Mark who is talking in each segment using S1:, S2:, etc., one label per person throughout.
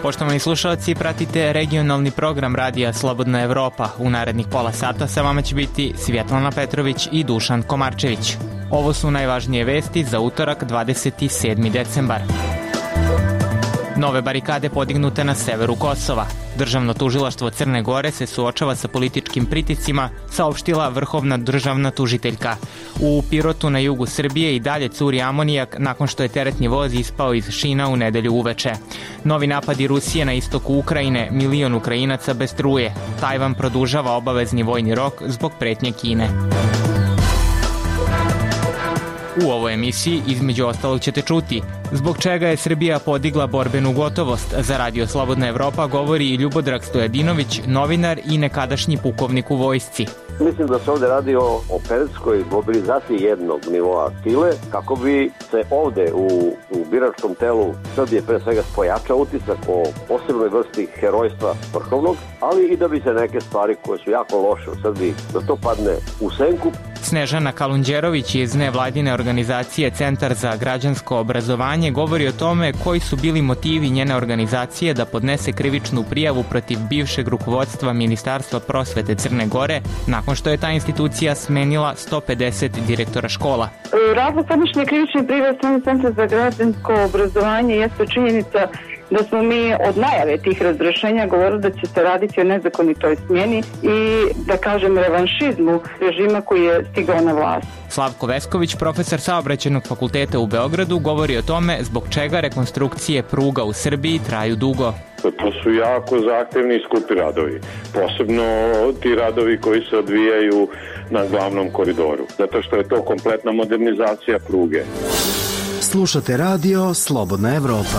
S1: Poštovani slušalci, pratite regionalni program Radija Slobodna Evropa. U narednih pola sata sa vama će biti Svjetlana Petrović i Dušan Komarčević. Ovo su najvažnije vesti za utorak 27. decembar. Nove barikade podignute na severu Kosova. Državno tužilaštvo Crne Gore se suočava sa političkim pritiscima, saopštila vrhovna državna tužiteljka. U Pirotu na jugu Srbije i dalje curi amonijak nakon što je teretni voz ispao iz šina u nedelju uveče. Novi napadi Rusije na istoku Ukrajine, 1 milion Ukrajinaca bez struje. Tajvan produžava obavezni vojni rok zbog pretnje Kine. U ovoj emisiji, između ostalog, ćete čuti zbog čega je Srbija podigla borbenu gotovost. Za Radio Slobodna Evropa govori i Ljubodrag Stojadinović, novinar i nekadašnji pukovnik u vojsci.
S2: Mislim da se ovde radi o operetskoj mobilizaciji jednog nivoa sile, kako bi se ovde u biračkom telu Srbije pre svega pojačao utisak o posebnoj vrsti herojstva vrhovnog, ali i da bi se neke stvari koje su jako loše u Srbiji, da to padne u senku.
S1: Snežana Kalundjerović iz nevladine organizacije Centar za građansko obrazovanje govori o tome koji su bili motivi njene organizacije da podnese krivičnu prijavu protiv bivšeg rukovodstva Ministarstva prosvete Crne Gore nakon što je ta institucija smenila 150 direktora škola.
S3: Razlog podnošenja krivične prijave Centra za građansko obrazovanje jeste činjenica da smo mi od najave tih razrešenja govorili da će se raditi o nezakonitoj smjeni i, da kažem, revanšizmu režima koji je stigao na vlast.
S1: Slavko Vesković, profesor Saobraćajnog fakulteta u Beogradu, govori o tome zbog čega rekonstrukcije pruga u Srbiji traju dugo.
S4: To su jako zahtevni i skupi radovi, posebno ti radovi koji se odvijaju na glavnom koridoru, zato što je to kompletna modernizacija pruge.
S5: Slušate Radio Slobodna Evropa.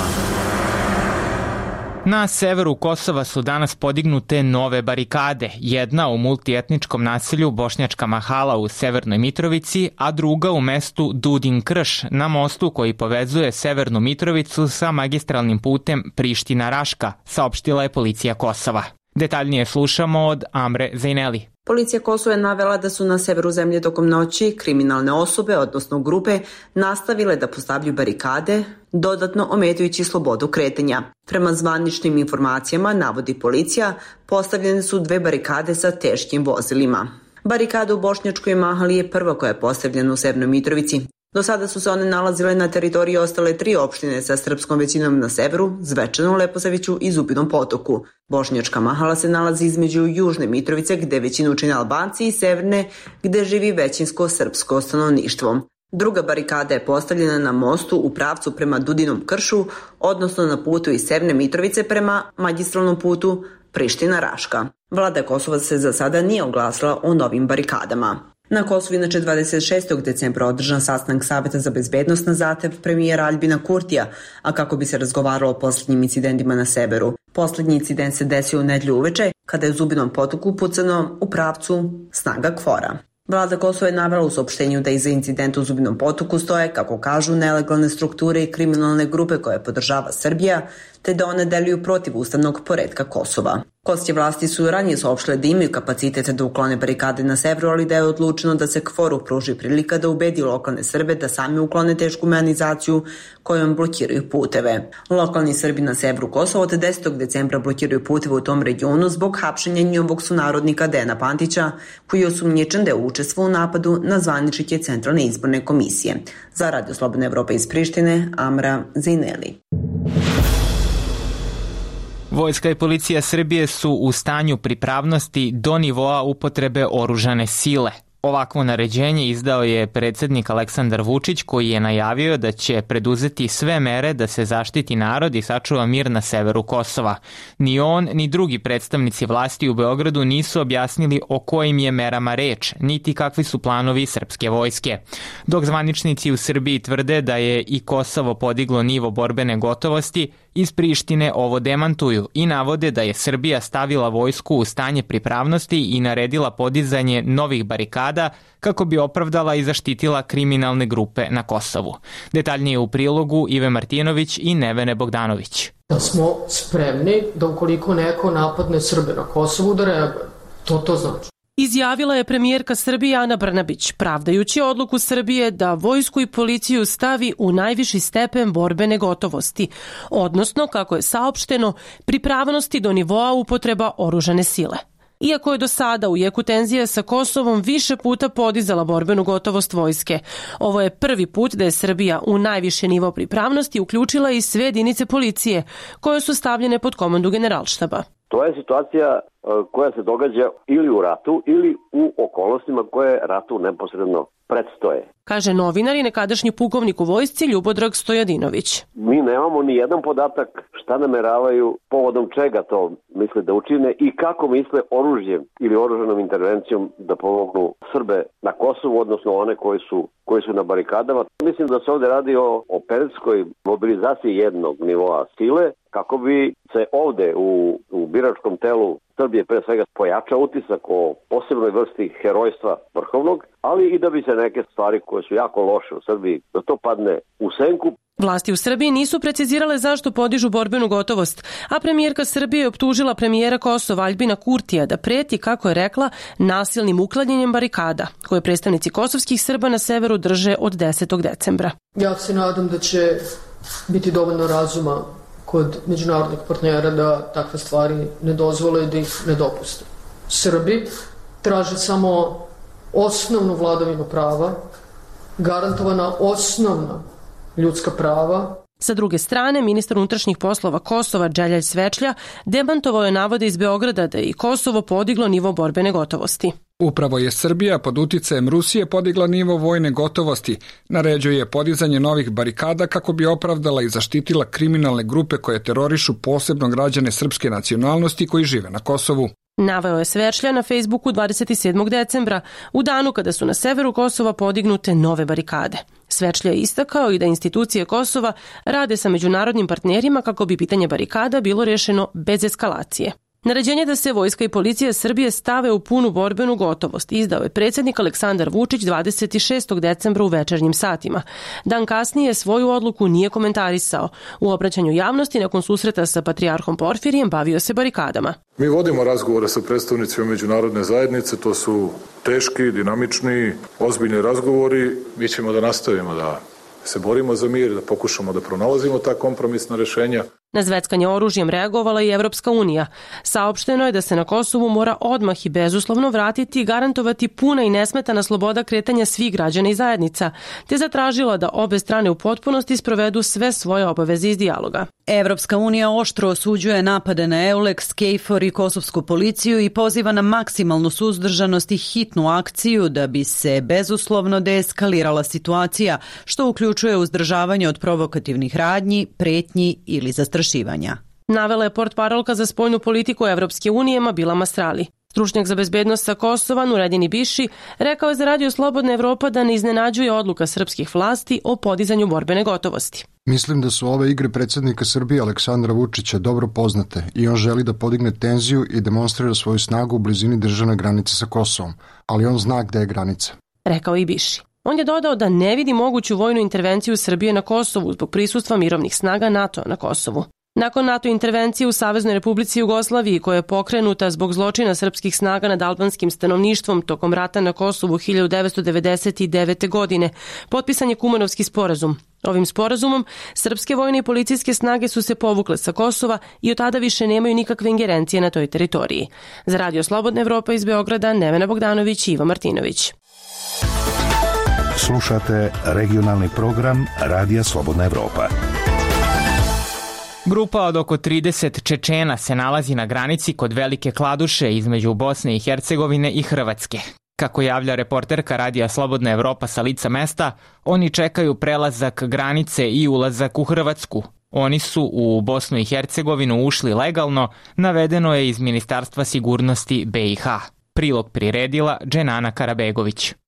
S1: Na severu Kosova su danas podignute nove barikade, jedna u multietničkom naselju Bošnjačka Mahala u Severnoj Mitrovici, a druga u mestu Dudin Krš, na mostu koji povezuje Severnu Mitrovicu sa magistralnim putem Priština-Raška, saopštila je policija Kosova. Detaljnije slušamo od Amre Zejneli.
S6: Policija Kosova je navela da su na severu zemlje tokom noći kriminalne osobe, odnosno grupe, nastavile da postavljaju barikade, dodatno ometajući slobodu kretanja. Prema zvaničnim informacijama, navodi policija, postavljene su 2 barikade sa teškim vozilima. Barikada u Bošnjačkoj Mahali je prva koja je postavljena u Severnoj Mitrovici. Do sada su se one nalazile na teritoriji ostale 3 opštine sa srpskom većinom na severu, Zvečanu, Leposaviću i Zubinom Potoku. Bošnjačka Mahala se nalazi između Južne Mitrovice, gde većinu čine Albanci, i Severne, gde živi većinsko srpsko stanovništvo. Druga barikada je postavljena na mostu u pravcu prema Dudinom Kršu, odnosno na putu iz Severne Mitrovice prema magistralnom putu Priština-Raška. Vlada Kosova se za sada nije oglasila o novim barikadama. Na Kosovu inače 26. decembra održan sastanak Saveta za bezbednost na zahtev premijera Aljbina Kurtija, a kako bi se razgovaralo o posljednjim incidentima na severu. Poslednji incident se desio u nedelju uveče, kada je u Zubinom Potoku pucano u pravcu snaga KFOR-a. Vlada Kosova je navela u saopštenju da iza incidenta u Zubinom Potoku stoje, kako kažu, nelegalne strukture i kriminalne grupe koje podržava Srbija, te da one deluju protiv ustavnog poretka Kosova. Kosovske vlasti su ranije saopštile da imaju kapacitet da uklone barikade na severu, ali da je odlučeno da se KFOR-u pruži prilika da ubedi lokalne Srbe da sami uklone tešku mehanizaciju kojom blokiraju puteve. Lokalni Srbi na severu Kosova od 10. decembra blokiraju puteve u tom regionu zbog hapšenja njihovog sunarodnika Dejana Pantića, koji je osumnjičen da je učestvovao u napadu na zvaničnike Centralne izborne komisije. Za Radio Slobodna Evropa iz Prištine, Amra Zejneli.
S1: Vojska i policija Srbije su u stanju pripravnosti do nivoa upotrebe oružane sile. Ovakvo naređenje izdao je predsjednik Aleksandar Vučić, koji je najavio da će preduzeti sve mere da se zaštiti narod i sačuva mir na severu Kosova. Ni on, ni drugi predstavnici vlasti u Beogradu nisu objasnili o kojim je merama reč, niti kakvi su planovi srpske vojske. Dok zvaničnici u Srbiji tvrde da je i Kosovo podiglo nivo borbene gotovosti, iz Prištine ovo demantuju i navode da je Srbija stavila vojsku u stanje pripravnosti i naredila podizanje novih barikada kako bi opravdala i zaštitila kriminalne grupe na Kosovu. Detaljnije u prilogu Ive Martinović i Nevene Bogdanović.
S7: Da smo spremni da ukoliko neko napadne Srbe na Kosovu da reaguje. To znači. izjavila je premijerka Srbije Ana Brnabić, pravdajući odluku Srbije da vojsku i policiju stavi u najviši stepen borbene gotovosti, odnosno, kako je saopšteno, pripravnosti do nivoa upotreba oružane sile. Iako je do sada u jeku tenzija sa Kosovom više puta podizala borbenu gotovost vojske, ovo je prvi put da je Srbija u najviše nivo pripravnosti uključila i sve jedinice policije, koje su stavljene pod komandu Generalštaba.
S2: To je situacija koja se događa ili u ratu ili u okolnostima koje ratu neposredno predstoje.
S7: Kaže novinar i nekadašnji pukovnik u vojsci Ljubodrag Stojadinović.
S2: Mi nemamo ni jedan podatak šta nameravaju, povodom čega to misle da učine i kako misle oružjem ili oružanom intervencijom da pomognu Srbe na Kosovu, odnosno one koji su na barikadama. Mislim da se ovde radi o periodskoj mobilizaciji jednog nivoa sile, kako bi se ovde u biračkom telu Srbije pre svega pojačao utisak o posebnoj vrsti herojstva vrhovnog, ali i da bi se neke stvari koje su jako loše u Srbiji, da to padne u senku.
S7: Vlasti u Srbiji nisu precizirale zašto podižu borbenu gotovost, a premijerka Srbije je optužila premijera Kosova Aljbina Kurtija da preti, kako je rekla, nasilnim uklanjanjem barikada, koje predstavnici kosovskih Srba na severu drže od 10. decembra.
S8: Ja se nadam da će biti dovoljno razuma kod međunarodnih partnera da takve stvari ne dozvole i da ih ne dopuste. Srbi traže samo osnovnu vladavinu prava, garantovana osnovna ljudska prava.
S7: Sa druge strane, ministar unutrašnjih poslova Kosova Dželjalj Svečlja demantovao je navode iz Beograda da je i Kosovo podiglo nivo borbene gotovosti.
S9: Upravo je Srbija pod uticajem Rusije podigla nivo vojne gotovosti, naređuje podizanje novih barikada kako bi opravdala i zaštitila kriminalne grupe koje terorišu posebno građane srpske nacionalnosti koji žive na Kosovu.
S7: Naveo je Svečlja na Facebooku 27. decembra, u danu kada su na severu Kosova podignute nove barikade. Svečlja je istakao i da institucije Kosova rade sa međunarodnim partnerima kako bi pitanje barikada bilo rešeno bez eskalacije. Naređenje da se vojska i policija Srbije stave u punu borbenu gotovost izdao je predsjednik Aleksandar Vučić 26. decembra u večernjim satima. Dan kasnije svoju odluku nije komentarisao. U obraćanju javnosti nakon susreta sa patrijarhom Porfirijem bavio se barikadama.
S10: Mi vodimo razgovore sa predstavnicima međunarodne zajednice, to su teški, dinamični, ozbiljni razgovori. Mi ćemo da nastavimo da se borimo za mir, da pokušamo da pronalazimo ta kompromisna rešenja.
S7: Na zveckanje oružjem reagovala i Evropska unija. Saopšteno je da se na Kosovu mora odmah i bezuslovno vratiti i garantovati puna i nesmetana sloboda kretanja svih građana i zajednica, te zatražila da obe strane u potpunosti sprovedu sve svoje obaveze iz dijaloga.
S11: Evropska unija oštro osuđuje napade na EULEX, KFOR i kosovsku policiju i poziva na maksimalnu suzdržanost i hitnu akciju da bi se bezuslovno deeskalirala situacija, što uključuje uzdržavanje od provokativnih radnji, pretnji ili zastrašivanja.
S7: Navela je portparolka za spoljnu politiku Evropske unije Mabila Mastrali. Stručnjak za bezbednost sa Kosova Nureddin Ibiši rekao je za Radio Slobodna Evropa da ne iznenađuje odluka srpskih vlasti o podizanju borbene gotovosti.
S12: Mislim da su ove igre predsjednika Srbije Aleksandra Vučića dobro poznate i on želi da podigne tenziju i demonstrira svoju snagu u blizini državne granice sa Kosovom, ali on zna gde je granica.
S7: Rekao je Ibiši. On je dodao da ne vidi moguću vojnu intervenciju Srbije na Kosovu zbog prisustva mirovnih snaga NATO na Kosovu. Nakon NATO intervencije u Saveznoj Republici Jugoslaviji, koja je pokrenuta zbog zločina srpskih snaga nad albanskim stanovništvom tokom rata na Kosovu 1999. godine, potpisan je Kumanovski sporazum. Ovim sporazumom srpske vojne i policijske snage su se povukle sa Kosova i od tada više nemaju nikakve ingerencije na toj teritoriji. Za Radio Slobodna Evropa iz Beograda, Nevena Bogdanović i Ivo Martinović.
S13: Slušate regionalni program Radija Slobodna Evropa.
S1: Grupa od oko 30 Čečena se nalazi na granici kod Velike Kladuše između Bosne i Hercegovine i Hrvatske. Kako javlja reporterka Radija Slobodna Evropa sa lica mesta, oni čekaju prelazak granice i ulazak u Hrvatsku. Oni su u Bosnu i Hercegovinu ušli legalno, navedeno je iz Ministarstva sigurnosti BiH. Prilog priredila Dženana Karabegović.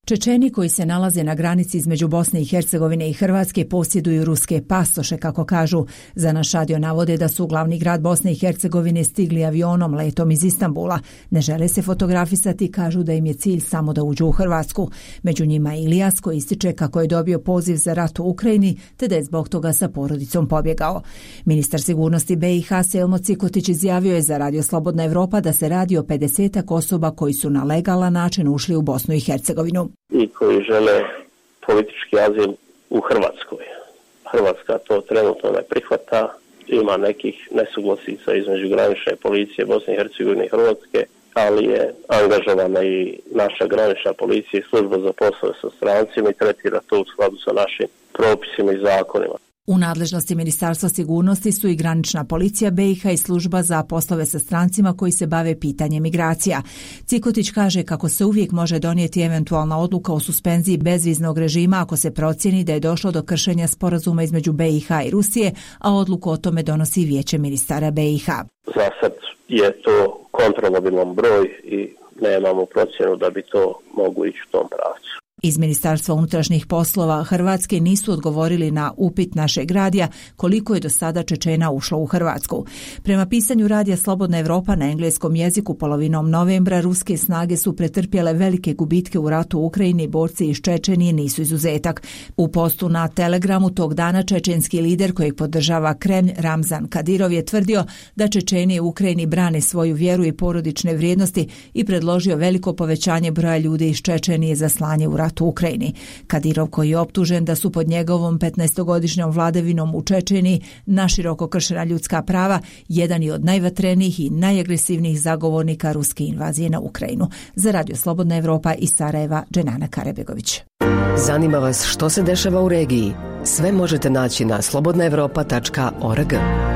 S14: Čečeni koji se nalaze na granici između Bosne i Hercegovine i Hrvatske posjeduju ruske pasoše, kako kažu. Za naš radio navode da su u glavni grad Bosne i Hercegovine stigli avionom letom iz Istanbula. Ne žele se fotografisati i kažu da im je cilj samo da uđu u Hrvatsku. Među njima je Ilijas koji ističe kako je dobio poziv za rat u Ukrajini te da je zbog toga sa porodicom pobjegao. Ministar sigurnosti BiH Selmo Cikotić izjavio je za Radio Slobodna Evropa da se radi o 50-ak osoba koji su na legalan način ušli u Bosnu i Hercegovinu.
S15: I koji žele politički azil u Hrvatskoj. Hrvatska to trenutno ne prihvata, ima nekih nesuglasica između granične policije Bosne i Hercegovine i Hrvatske, ali je angažovana i naša granična policija i služba za poslove sa strancima i tretira to u skladu sa našim propisima i zakonima.
S14: U nadležnosti Ministarstva sigurnosti su i granična policija BiH i služba za poslove sa strancima koji se bave pitanjem migracija. Cikotić kaže kako se uvijek može donijeti eventualna odluka o suspenziji bezviznog režima ako se procjeni da je došlo do kršenja sporazuma između BiH i Rusije, a odluku o tome donosi Vijeće ministara BiH.
S15: Za sad je to kontrolabilan broj i nemamo procjenu da bi to moglo ići u tom pravcu.
S14: Iz Ministarstva unutrašnjih poslova Hrvatske nisu odgovorili na upit našeg radija koliko je do sada Čečena ušlo u Hrvatsku. Prema pisanju radija Slobodna Evropa na engleskom jeziku polovinom novembra ruske snage su pretrpjele velike gubitke u ratu u Ukrajini, borci iz Čečenije nisu izuzetak. U postu na Telegramu tog dana čečenski lider kojeg podržava Kremlj Ramzan Kadirov je tvrdio da Čečeni u Ukrajini brane svoju vjeru i porodične vrijednosti i predložio veliko povećanje broja ljudi iz Čečenije za slanje u rat u Ukrajini. Kadirov, koji je optužen da su pod njegovom 15-godišnjom vladavinom u Čečeniji naširoko kršena ljudska prava, jedan je od najvatrenijih i najagresivnijih zagovornika ruske invazije na Ukrajinu. Za Radio Slobodna Evropa iz Sarajeva, Dženana Karebegović.
S16: Zanima vas što se dešava u regiji? Sve možete naći na slobodnaevropa.org.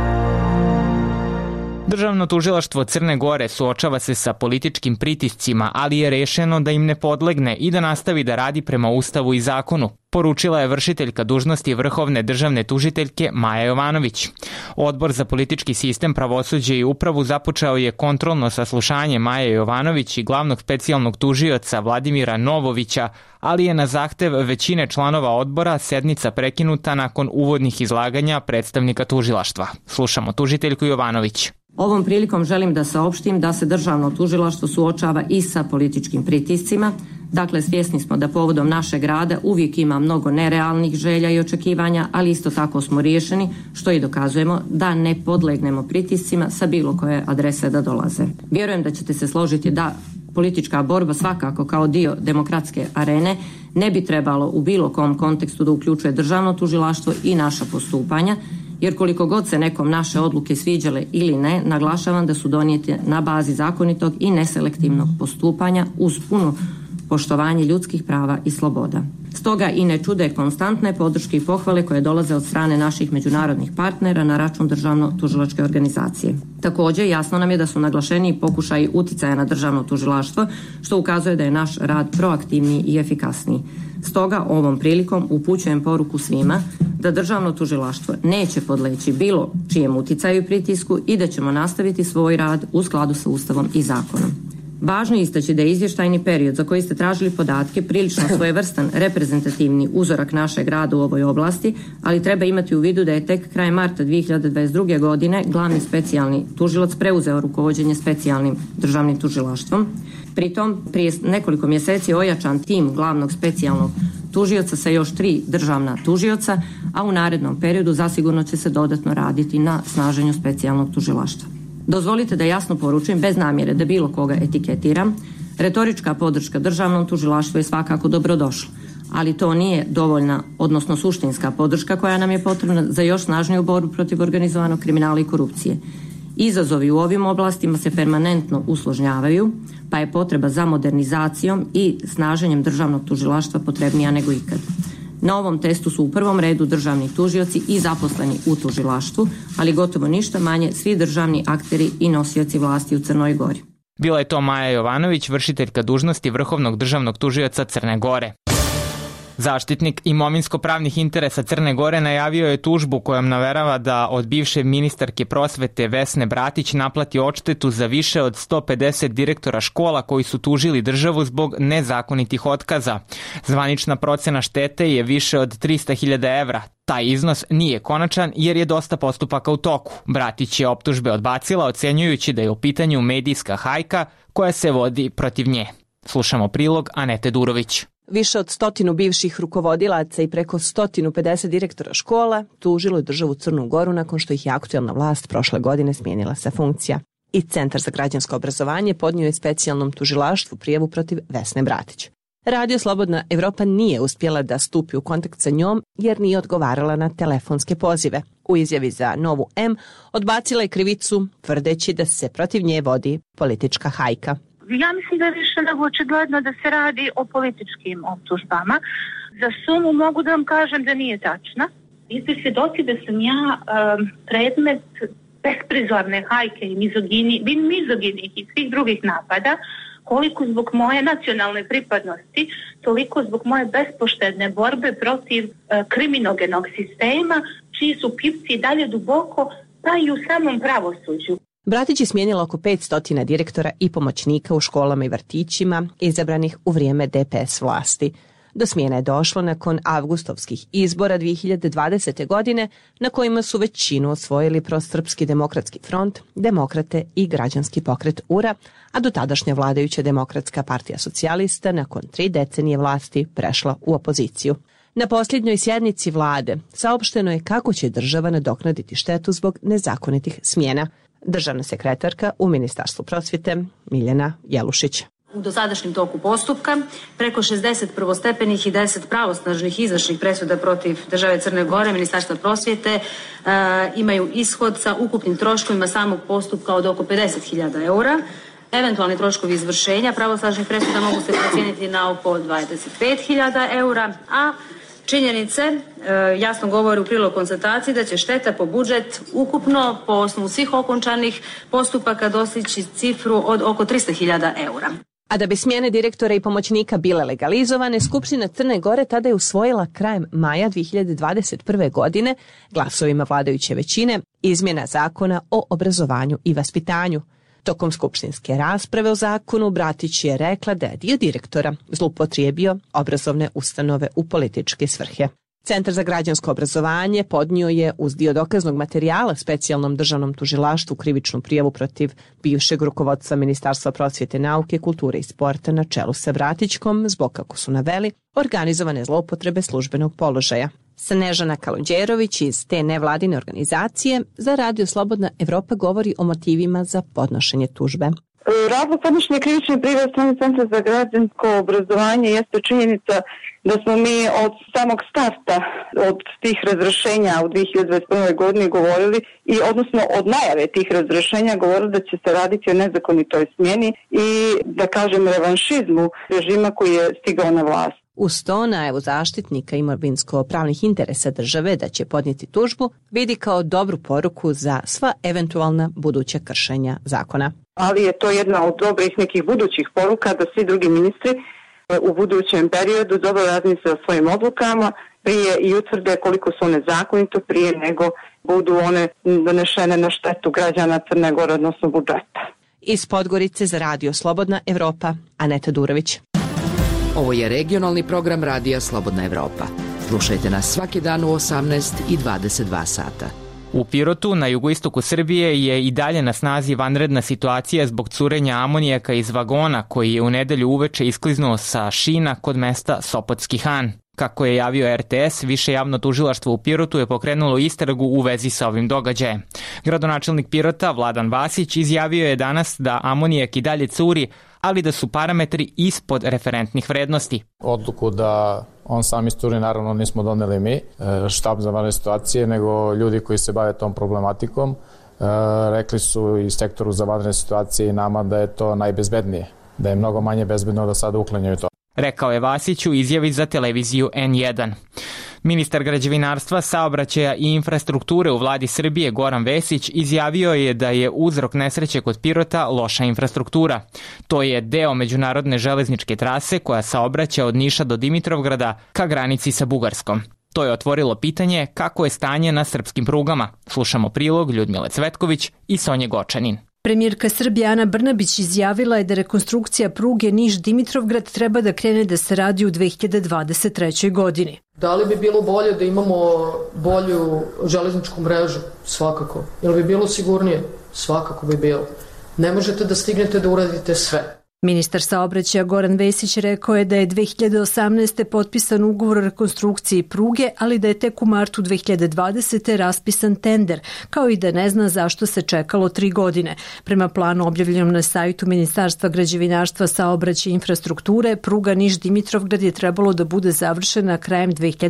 S1: Državno tužilaštvo Crne Gore suočava se sa političkim pritiscima, ali je rešeno da im ne podlegne i da nastavi da radi prema Ustavu i zakonu, poručila je vršiteljka dužnosti vrhovne državne tužiteljke Maja Jovanović. Odbor za politički sistem, pravosuđe i upravu započeo je kontrolno saslušanje Maje Jovanović i glavnog specijalnog tužioca Vladimira Novovića, ali je na zahtev većine članova odbora sednica prekinuta nakon uvodnih izlaganja predstavnika tužilaštva. Slušamo tužiteljku Jovanović.
S17: Ovom prilikom želim da saopštim da se državno tužilaštvo suočava i sa političkim pritiscima. Dakle, svjesni smo da povodom našeg rada uvijek ima mnogo nerealnih želja i očekivanja, ali isto tako smo riješeni, što i dokazujemo, da ne podlegnemo pritiscima sa bilo koje adrese da dolaze. Vjerujem da ćete se složiti da politička borba svakako kao dio demokratske arene ne bi trebalo u bilo kom kontekstu da uključuje državno tužilaštvo i naša postupanja, jer koliko god se nekom naše odluke sviđale ili ne, naglašavam da su donijete na bazi zakonitog i neselektivnog postupanja uz puno poštovanje ljudskih prava i sloboda. Stoga i ne čude konstantne podrške i pohvale koje dolaze od strane naših međunarodnih partnera na račun državno-tužilačke organizacije. Također, jasno nam je da su naglašeni pokušaji uticaja na državno tužilaštvo, što ukazuje da je naš rad proaktivniji i efikasniji. Stoga ovom prilikom upućujem poruku svima da državno tužilaštvo neće podleći bilo čijem uticaju i pritisku i da ćemo nastaviti svoj rad u skladu sa Ustavom i zakonom. Važno je istaći da je izvještajni period za koji ste tražili podatke prilično svojevrstan reprezentativni uzorak našeg rada u ovoj oblasti, ali treba imati u vidu da je tek krajem marta 2022. godine glavni specijalni tužilac preuzeo rukovođenje specijalnim državnim tužilaštvom. Pritom, prije nekoliko mjeseci je ojačan tim glavnog specijalnog tužioca sa još 3 državna tužioca, a u narednom periodu zasigurno će se dodatno raditi na snaženju specijalnog tužilaštva. Dozvolite da jasno poručujem, bez namjere da bilo koga etiketiram, retorička podrška državnom tužilaštvu je svakako dobrodošla, ali to nije dovoljna, odnosno suštinska podrška koja nam je potrebna za još snažniju borbu protiv organizovanog kriminala i korupcije. Izazovi u ovim oblastima se permanentno usložnjavaju, pa je potreba za modernizacijom i snaženjem državnog tužilaštva potrebnija nego ikad. Na ovom testu su u prvom redu državni tužioci i zaposleni u tužilaštvu, ali gotovo ništa manje svi državni akteri i nosioci vlasti u Crnoj Gori.
S1: Bila je to Maja Jovanović, vršiteljka dužnosti vrhovnog državnog tužioca Crne Gore. Zaštitnik imovinsko-pravnih interesa Crne Gore najavio je tužbu kojom naverava da od bivše ministarke prosvete Vesne Bratić naplati odštetu za više od 150 direktora škola koji su tužili državu zbog nezakonitih otkaza. Zvanična procena štete je više od 300.000 evra. Taj iznos nije konačan jer je dosta postupaka u toku. Bratić je optužbe odbacila, ocenjujući da je u pitanju medijska hajka koja se vodi protiv nje. Slušamo prilog Anete Durović.
S18: Više od 100 bivših rukovodilaca i preko 150 direktora škola tužilo je državu Crnu Goru nakon što ih je aktuelna vlast prošle godine smijenila sa funkcija. I Centar za građansko obrazovanje podnio je specijalnom tužilaštvu prijavu protiv Vesne Bratić. Radio Slobodna Evropa nije uspjela da stupi u kontakt sa njom jer nije odgovarala na telefonske pozive. U izjavi za Novu M odbacila je krivicu tvrdeći da se protiv nje vodi politička hajka.
S19: Ja mislim da je više nego očigledno da se radi o političkim optužbama. Za sumu mogu da vam kažem da nije tačna. Vi ste svjedoci da sam ja predmet besprizorne hajke i mizoginih i svih drugih napada, koliko zbog moje nacionalne pripadnosti, toliko zbog moje bespoštedne borbe protiv kriminogenog sistema, čiji su pipci dalje duboko, pa i u samom pravosuđu.
S18: Bratić je smijenila oko 500 direktora i pomoćnika u školama i vrtićima izabranih u vrijeme DPS vlasti. Do smjene je došlo nakon avgustovskih izbora 2020. godine na kojima su većinu osvojili Prosrpski demokratski front, Demokrate i Građanski pokret URA, a dotadašnja vladajuća Demokratska partija socijalista nakon 3 decenije vlasti prešla u opoziciju. Na posljednjoj sjednici vlade saopšteno je kako će država nadoknaditi štetu zbog nezakonitih smjena. Državna sekretarka u Ministarstvu prosvjete Miljana Jelušić.
S20: U dosadašnjem toku postupka preko 60 prvostepenih i 10 pravosnažnih izvršnih presuda protiv države Crne Gore, Ministarstva prosvjete imaju ishod sa ukupnim troškovima samog postupka od oko 50.000 eura. Eventualni troškovi izvršenja pravosnažnih presuda mogu se procijeniti na oko 25.000 eura, a činjenice jasno govore u prilog konstataciji da će šteta po budžet ukupno po osnovu svih okončanih postupaka dostići cifru od oko 300.000 eura.
S18: A da bi smjene direktora i pomoćnika bile legalizovane, Skupština Crne Gore tada je usvojila krajem maja 2021. godine glasovima vladajuće većine izmjena zakona o obrazovanju i vaspitanju. Tokom skupštinske rasprave o zakonu Bratić je rekla da je dio direktora zloupotrijebio obrazovne ustanove u političke svrhe. Centar za građansko obrazovanje podnio je uz dio dokaznog materijala specijalnom državnom tužilaštvu krivičnu prijavu protiv bivšeg rukovodstva Ministarstva prosvjete, nauke, kulture i sporta na čelu sa Bratićkom zbog, kako su naveli, organizovane zloupotrebe službenog položaja. Snežana Kalundjerović iz te nevladine organizacije za Radio Slobodna Evropa govori o motivima za podnošenje tužbe.
S3: Razlog podnošenja krivične prijave strane Centra za građansko obrazovanje jeste činjenica da smo mi od samog starta od tih razrešenja u 2021. godini govorili i odnosno od najave tih razrešenja govorili da će se raditi o nezakonitoj smjeni i da kažem revanšizmu režima koji je stigao na vlast.
S18: Uz to najavu zaštitnika imovinsko-pravnih interesa države da će podnijeti tužbu vidi kao dobru poruku za sva eventualna buduća kršenja zakona.
S3: Ali je to jedna od dobrih nekih budućih poruka da svi drugi ministri u budućem periodu dobro razmisle o svojim odlukama prije i utvrde koliko su one zakonito prije nego budu one donešene na štetu građana Crne Gore, odnosno budžeta.
S18: Iz Podgorice za Radio Slobodna Evropa, Aneta Durović.
S21: Ovo je regionalni program Radija Slobodna Evropa. Slušajte nas svaki dan u 18 i 22 sata.
S1: U Pirotu, na jugoistoku Srbije, je i dalje na snazi vanredna situacija zbog curenja amonijaka iz vagona koji je u nedelju uveče iskliznuo sa šina kod mesta Sopotski Han. Kako je javio RTS, Više javno tužilaštvo u Pirotu je pokrenulo istragu u vezi sa ovim događajem. Gradonačelnik Pirota, Vladan Vasić, izjavio je danas da amonijak i dalje curi, ali da su parametri ispod referentnih vrednosti.
S22: Odluku da on sam isturi naravno nismo doneli mi, štab za vanredne situacije, nego ljudi koji se bave tom problematikom. Rekli su i sektoru za vanredne situacije i nama da je to najbezbednije, da je mnogo manje bezbedno da sada uklanjaju to.
S1: Rekao je Vasić u izjavi za televiziju N1. Ministar građevinarstva, saobraćaja i infrastrukture u vladi Srbije Goran Vesić izjavio je da je uzrok nesreće kod Pirota loša infrastruktura. To je deo međunarodne železničke trase koja saobraća od Niša do Dimitrovgrada ka granici sa Bugarskom. To je otvorilo pitanje kako je stanje na srpskim prugama. Slušamo prilog Ljudmile Cvetković i Sonje Gočanin.
S4: Premijerka Srbije Ana Brnabić izjavila je da rekonstrukcija pruge Niš-Dimitrovgrad treba da krene da se radi u 2023. godini.
S8: Da li bi bilo bolje da imamo bolju železničku mrežu? Svakako. Ili bi bilo sigurnije? Svakako bi bilo. Ne možete da stignete da uradite sve.
S4: Ministar saobraćaja Goran Vesić rekao je da je 2018. potpisan ugovor o rekonstrukciji pruge, ali da je tek u martu 2020. raspisan tender, kao i da ne zna zašto se čekalo 3 godine. Prema planu objavljenom na sajtu Ministarstva građevinarstva, saobraćaja i infrastrukture, pruga Niš-Dimitrovgrad je trebalo da bude završena krajem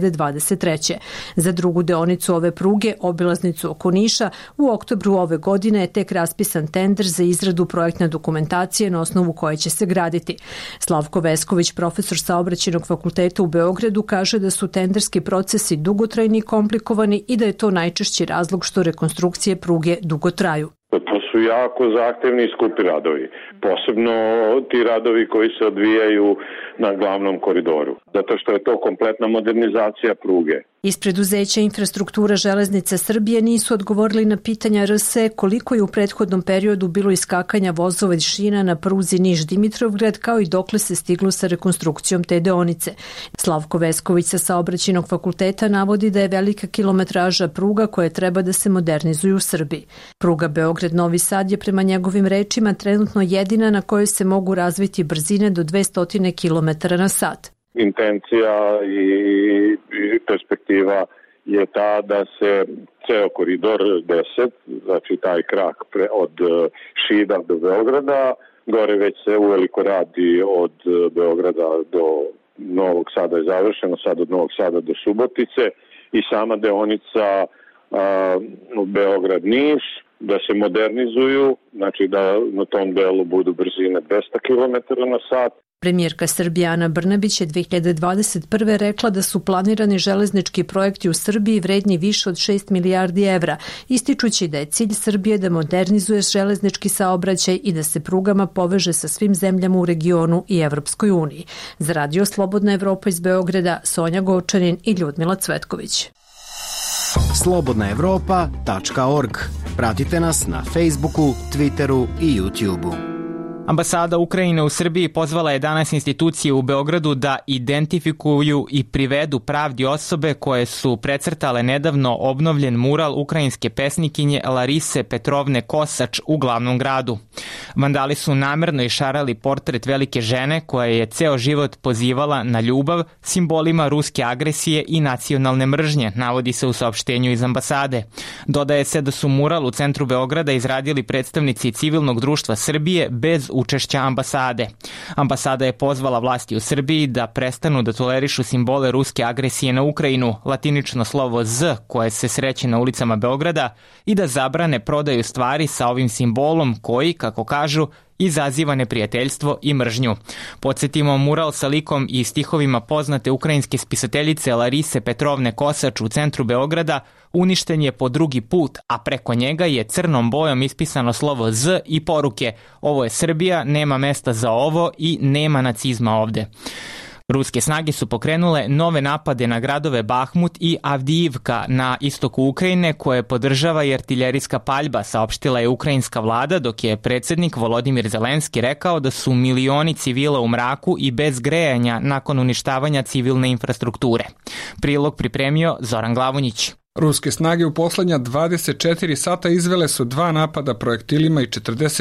S4: 2023. Za drugu deonicu ove pruge, obilaznicu oko Niša, u oktobru ove godine je tek raspisan tender za izradu projektne dokumentacije na osnovu koje će se graditi. Slavko Vesković, profesor Saobraćajnog fakulteta u Beogradu, kaže da su tenderski procesi dugotrajni i komplikovani i da je to najčešći razlog što rekonstrukcije pruge dugo traju.
S5: To su jako zahtevni i skupi radovi. Posebno ti radovi koji se odvijaju na glavnom koridoru. Zato što je to kompletna modernizacija pruge.
S4: Iz preduzeća Infrastruktura železnica Srbije nisu odgovorili na pitanja RSE koliko je u prethodnom periodu bilo iskakanja vozova iz šina na pruzi Niš-Dimitrovgrad, kao i dokle se stiglo sa rekonstrukcijom te deonice. Slavko Vesković sa Saobraćajnog fakulteta navodi da je velika kilometraža pruga koje treba da se modernizuju u Srbiji. Pruga Beograd-Novi Sad je prema njegovim rečima trenutno jedina na kojoj se mogu razviti brzine do 200 km na sat.
S5: Intencija i perspektiva je ta da se ceo koridor 10, znači taj krak od Šida do Beograda, gore već se uveliko radi od Beograda do Novog Sada je završeno, sad od Novog Sada do Subotice i sama deonica Beograd-Niš, da se modernizuju, znači da na tom delu budu brzine 200 km na sat.
S4: Premijerka Srbije Ana Brnabić je 2021. rekla da su planirani železnički projekti u Srbiji vredni više od 6 milijardi evra, ističući da je cilj Srbije da modernizuje železnički saobraćaj i da se prugama poveže sa svim zemljama u regionu i Evropskoj uniji. Za Radio Slobodna Evropa iz Beograda, Sonja Gočanin i Ljudmila Cvetković.
S23: slobodnaevropa.org. Pratite nas na Facebooku, Twitteru i YouTubeu.
S1: Ambasada Ukrajine u Srbiji pozvala je danas institucije u Beogradu da identifikuju i privedu pravdi osobe koje su precrtale nedavno obnovljen mural ukrajinske pesnikinje Larise Petrovne Kosač u glavnom gradu. Vandali su namerno išarali portret velike žene koja je ceo život pozivala na ljubav, simbolima ruske agresije i nacionalne mržnje, navodi se u saopštenju iz ambasade. Dodaje se da su mural u centru Beograda izradili predstavnici civilnog društva Srbije bez učešća ambasade. Ambasada je pozvala vlasti u Srbiji da prestanu da tolerišu simbole ruske agresije na Ukrajinu, latinično slovo Z koje se sreće na ulicama Beograda, i da zabrane prodaju stvari sa ovim simbolom koji, kako kažu, izaziva neprijateljstvo i mržnju. Podsjetimo, mural sa likom i stihovima poznate ukrajinske spisateljice Larise Petrovne Kosač u centru Beograda uništen je po drugi put, a preko njega je crnom bojom ispisano slovo Z i poruke: ovo je Srbija, nema mesta za ovo i nema nacizma ovde. Ruske snage su pokrenule nove napade na gradove Bahmut i Avdijivka na istoku Ukrajine, koje podržava i artiljerijska paljba, saopštila je ukrajinska vlada, dok je predsjednik Volodimir Zelenski rekao da su milioni civila u mraku i bez grejanja nakon uništavanja civilne infrastrukture. Prilog pripremio Zoran Glavonjić.
S9: Ruske snage u poslednja 24 sata izvele su 2 napada projektilima i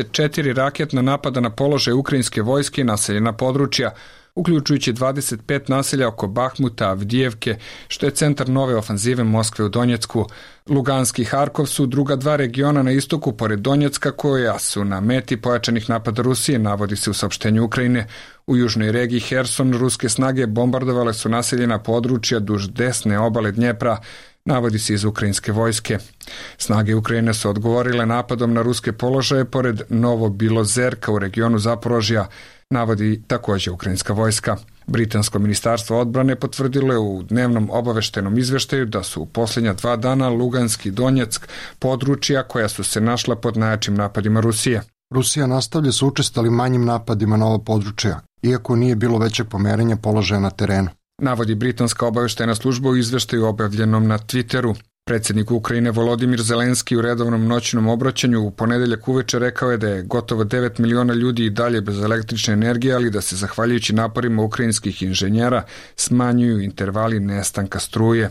S9: 44 raketna napada na položaje ukrajinske vojske i naseljena područja, uključujući 25 naselja oko Bahmuta, Avdijevke, što je centar nove ofanzive Moskve u Donjecku. Lugansk i Harkov su druga 2 regiona na istoku pored Donjecka koja su na meti pojačanih napada Rusije, navodi se u saopštenju Ukrajine. U južnoj regiji Herson ruske snage bombardovale su naseljena područja duž desne obale Dnjepra, navodi se iz ukrajinske vojske. Snage Ukrajine su odgovorile napadom na ruske položaje pored Novobilozerka u regionu Zaporožja, navodi također ukrajinska vojska. Britansko ministarstvo odbrane potvrdilo je u dnevnom obaveštenom izveštaju da su u posljednja 2 dana Lugansk i Donjeck područja koja su se našla pod najjačim napadima Rusije.
S12: Rusija nastavlja sa učestalim manjim napadima na ova područja, iako nije bilo većeg pomerenja položaja na terenu.
S9: Navodi britanska obaveštena služba u izveštaju objavljenom na Twitteru. Predsjednik Ukrajine Volodimir Zelenski u redovnom noćnom obraćanju u ponedeljak uveče rekao je da je gotovo 9 miliona ljudi i dalje bez električne energije, ali da se zahvaljujući naporima ukrajinskih inženjera smanjuju intervali nestanka struje.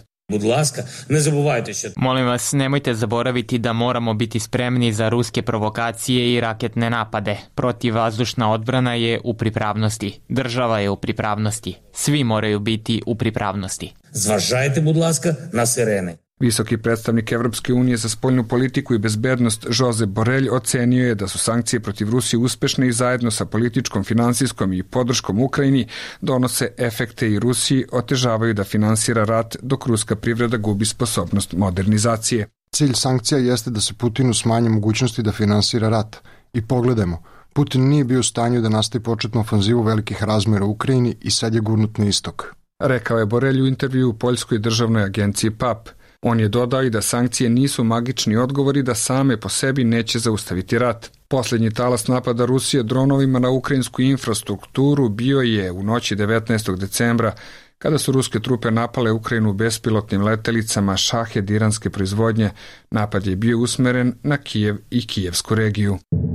S1: Molim vas, nemojte zaboraviti da moramo biti spremni za ruske provokacije i raketne napade. Protivvazdušna odbrana je u pripravnosti. Država je u pripravnosti. Svi moraju biti u pripravnosti.
S2: Зважайте, будь ласка, на сирени.
S9: Visoki predstavnik Evropske unije za spoljnu politiku i bezbednost Josep Borrell ocenio je da su sankcije protiv Rusije uspešne i zajedno sa političkom, finansijskom i podrškom Ukrajini donose efekte i Rusiji otežavaju da finansira rat dok ruska privreda gubi sposobnost modernizacije.
S12: Cilj sankcija jeste da se Putinu smanje mogućnosti da finansira rat. I pogledajmo, Putin nije bio u stanju da nastavi početnu ofanzivu velikih razmjera u Ukrajini i sad je gurnut na istok.
S9: Rekao je Borrell u intervju u poljskoj državnoj agenciji PAP. On je dodao i da sankcije nisu magični odgovori da same po sebi neće zaustaviti rat. Posljednji talas napada Rusije dronovima na ukrajinsku infrastrukturu bio je u noći 19. decembra, kada su ruske trupe napale Ukrajinu bespilotnim letelicama Shahed iranske proizvodnje. Napad je bio usmeren na Kijev i kijevsku regiju.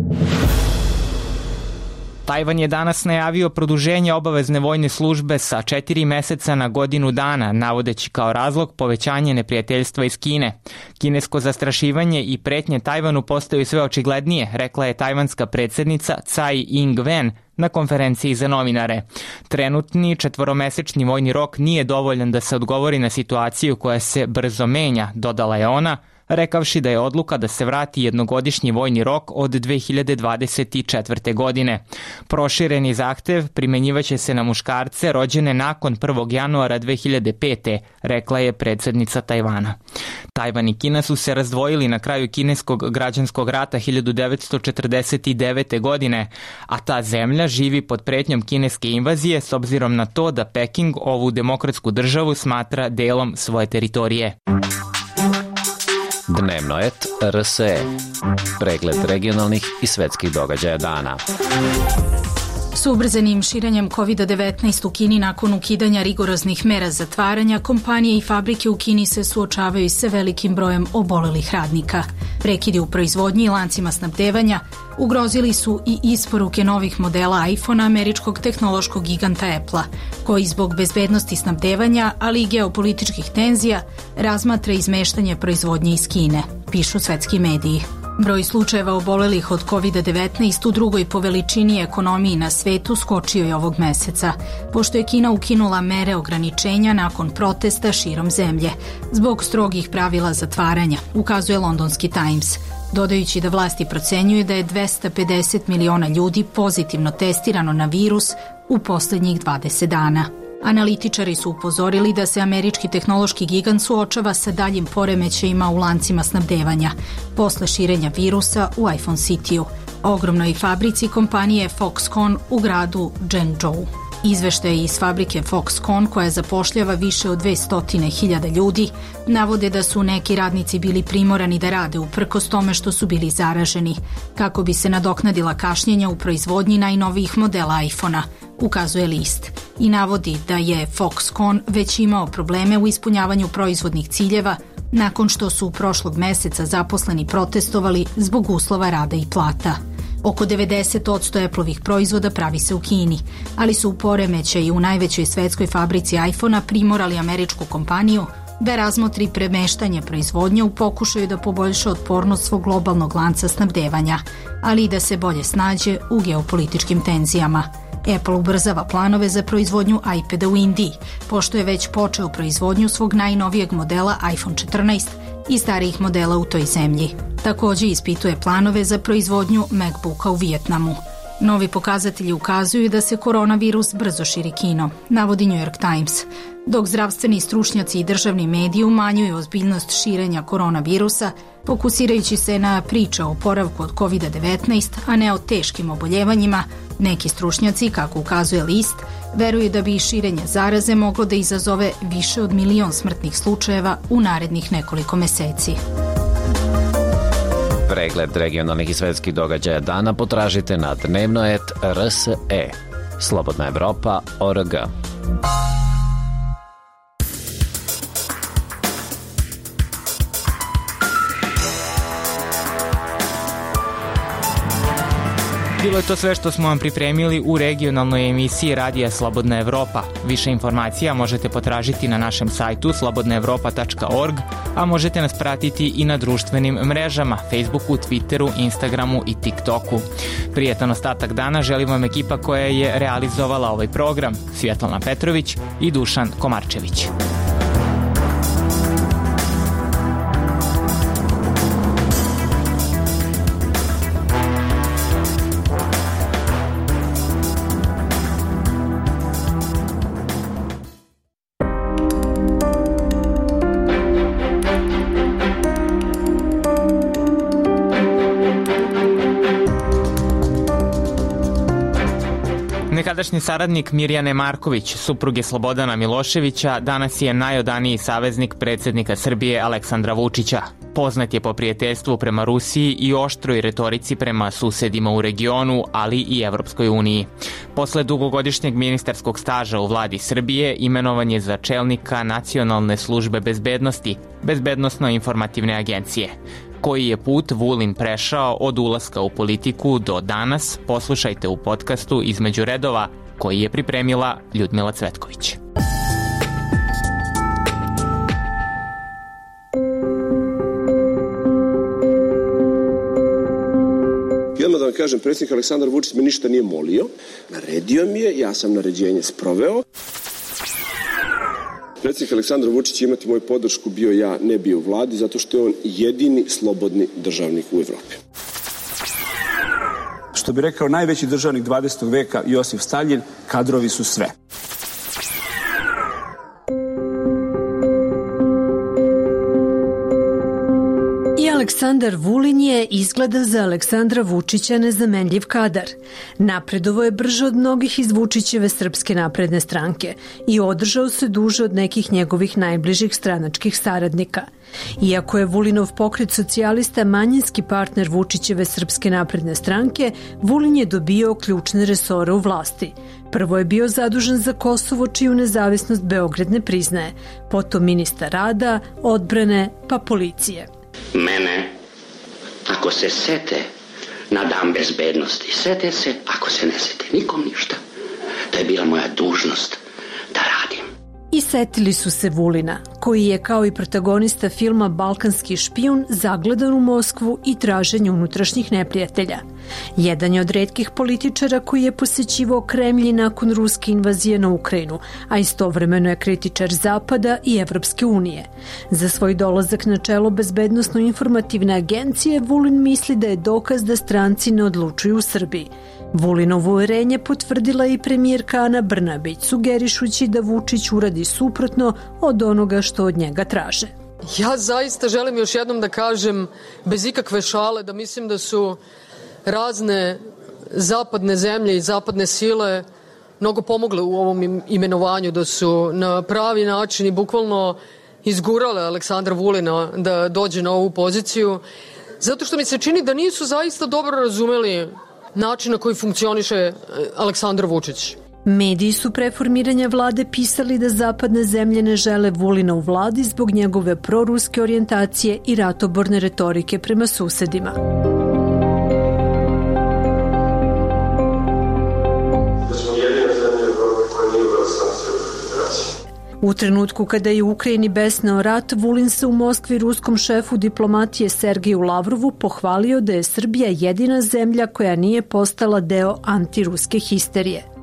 S1: Tajvan je danas najavio produženje obavezne vojne službe sa 4 meseca na godinu dana, navodeći kao razlog povećanje neprijateljstva iz Kine. Kinesko zastrašivanje i pretnje Tajvanu postaju sve očiglednije, rekla je tajvanska predsjednica Tsai Ing-wen na konferenciji za novinare. Trenutni 4-mesečni vojni rok nije dovoljan da se odgovori na situaciju koja se brzo menja, dodala je ona, rekavši da je odluka da se vrati jednogodišnji vojni rok od 2024. godine. Prošireni zahtev primenjivaće se na muškarce rođene nakon 1. januara 2005. rekla je predsjednica Tajvana. Tajvan i Kina su se razdvojili na kraju kineskog građanskog rata 1949. godine, a ta zemlja živi pod pretnjom kineske invazije s obzirom na to da Peking ovu demokratsku državu smatra delom svoje teritorije.
S6: Dnevnoet RSE. Pregled regionalnih i svetskih događaja dana.
S10: S ubrzanim širenjem COVID-19 u Kini nakon ukidanja rigoroznih mera zatvaranja, kompanije i fabrike u Kini se suočavaju sa velikim brojem obolelih radnika. Prekidi u proizvodnji i lancima snabdevanja ugrozili su i isporuke novih modela iPhone-a američkog tehnološkog giganta Apple-a, koji zbog bezbednosti snabdevanja, ali i geopolitičkih tenzija, razmatra izmeštanje proizvodnje iz Kine, pišu svetski mediji. Broj slučajeva obolelih od COVID-19 u drugoj po veličini ekonomiji na svetu skočio je ovog meseca, pošto je Kina ukinula mere ograničenja nakon protesta širom zemlje, zbog strogih pravila zatvaranja, ukazuje londonski Times, dodajući da vlasti procenjuju da je 250 miliona ljudi pozitivno testirano na virus u posljednjih 20 dana. Analitičari su upozorili da se američki tehnološki gigant suočava sa daljim poremećajima u lancima snabdevanja posle širenja virusa u iPhone City-u, ogromnoj fabrici kompanije Foxconn u gradu Zhengzhou. Izveštaje iz fabrike Foxconn, koja zapošljava više od 200.000 ljudi, navode da su neki radnici bili primorani da rade uprkos tome što su bili zaraženi, kako bi se nadoknadila kašnjenja u proizvodnji najnovijih modela iPhone-a, ukazuje list, i navodi da je Foxconn već imao probleme u ispunjavanju proizvodnih ciljeva nakon što su prošlog meseca zaposleni protestovali zbog uslova rada i plata. Oko 90% Apple-ovih proizvoda pravi se u Kini, ali su u poremećaju u najvećoj svetskoj fabrici iPhone-a primorali američku kompaniju da razmotri premeštanje proizvodnje u pokušaju da poboljša otpornost svog globalnog lanca snabdevanja, ali i da se bolje snađe u geopolitičkim tenzijama. Apple ubrzava planove za proizvodnju iPada u Indiji, pošto je već počeo proizvodnju svog najnovijeg modela iPhone 14 i starijih modela u toj zemlji. Također ispituje planove za proizvodnju MacBooka u Vijetnamu. Novi pokazatelji ukazuju da se koronavirus brzo širi Kinom, navodi New York Times. Dok zdravstveni stručnjaci i državni mediji umanjuju ozbiljnost širenja koronavirusa, fokusirajući se na priče o oporavku od COVID-19, a ne o teškim oboljevanjima, neki stručnjaci, kako ukazuje list, veruju da bi širenje zaraze moglo da izazove više od 1 milion smrtnih slučajeva u narednih nekoliko meseci.
S6: Pregled regionalnih i svetskih događaja dana potražite na dnevnoet.rse. Slobodna Evropa.org.
S1: Bilo je to sve što smo vam pripremili u regionalnoj emisiji Radija Slobodna Evropa. Više informacija možete potražiti na našem sajtu slobodnaevropa.org, a možete nas pratiti i na društvenim mrežama, Facebooku, Twitteru, Instagramu i TikToku. Prijetan ostatak dana želim vam ekipa koja je realizovala ovaj program, Svjetlana Petrović i Dušan Komarčević. Nekadašnji saradnik Mirjane Marković, supruge Slobodana Miloševića, danas je najodaniji saveznik predsjednika Srbije Aleksandra Vučića. Poznat je po prijateljstvu prema Rusiji i oštroj retorici prema susedima u regionu, ali i Evropskoj uniji. Posle dugogodišnjeg ministarskog staža u vladi Srbije, imenovan je za čelnika Nacionalne službe bezbednosti, Bezbednosno-informativne agencije. Koji je put Vulin prešao od ulaska u politiku do danas, poslušajte u podcastu Između redova, koji je pripremila Ljudmila Cvetković.
S7: I odmah da vam kažem, predsjednik Aleksandar Vučić me ništa nije molio, naredio mi je, ja sam naređenje sproveo. Predsjednik Aleksandar Vučić će imati moju podršku, bio ja, ne bio u vladi, zato što je on jedini slobodni državnik u Evropi.
S11: Što bi rekao najveći državnik 20. veka Josif Staljin, kadrovi su sve.
S4: Aleksandar Vulin je izgleda za Aleksandra Vučića nezamenljiv kadar. Napredovo je brže od mnogih iz Vučićeve Srpske napredne stranke i održao se duže od nekih njegovih najbližih stranačkih saradnika. Iako je Vulinov pokret socijalista manjinski partner Vučićeve Srpske napredne stranke, Vulin je dobio ključne resore u vlasti. Prvo je bio zadužen za Kosovo, čiju nezavisnost Beograd ne priznaje, potom ministar rada, odbrane, pa policije.
S13: Mene, ako se sete na dan bezbednosti, sete se, ako se ne sete, nikom ništa. To je bila moja dužnost da radim.
S4: I setili su se Vulina, koji je kao i protagonista filma Balkanski špijun zagledan u Moskvu i traženju unutrašnjih neprijatelja. Jedan je od retkih političara koji je posećivao Kremlj nakon ruske invazije na Ukrajinu, a istovremeno je kritičar Zapada i Evropske unije. Za svoj dolazak na čelo Bezbednosno-informativne agencije Vulin misli da je dokaz da stranci ne odlučuju u Srbiji. Vulinovo uverenje potvrdila i premijerka Ana Brnabić, sugerišući da Vučić uradi suprotno od onoga što od njega traže.
S8: Ja zaista želim još jednom da kažem, bez ikakve šale, da mislim da su razne zapadne zemlje i zapadne sile mnogo pomogle u ovom imenovanju, da su na pravi način i bukvalno izgurale Aleksandra Vulina da dođe na ovu poziciju, zato što mi se čini da nisu zaista dobro razumeli način na koji funkcioniše Aleksandar Vučić.
S4: Mediji su pre formiranja vlade pisali da zapadne zemlje ne žele Vulina u vladi zbog njegove proruske orijentacije i ratoborne retorike prema susedima. U trenutku kada je u Ukrajini besneo rat, Vulin se u Moskvi ruskom šefu diplomatije Sergeju Lavrovu pohvalio da je Srbija jedina zemlja koja nije postala deo antiruske histerije.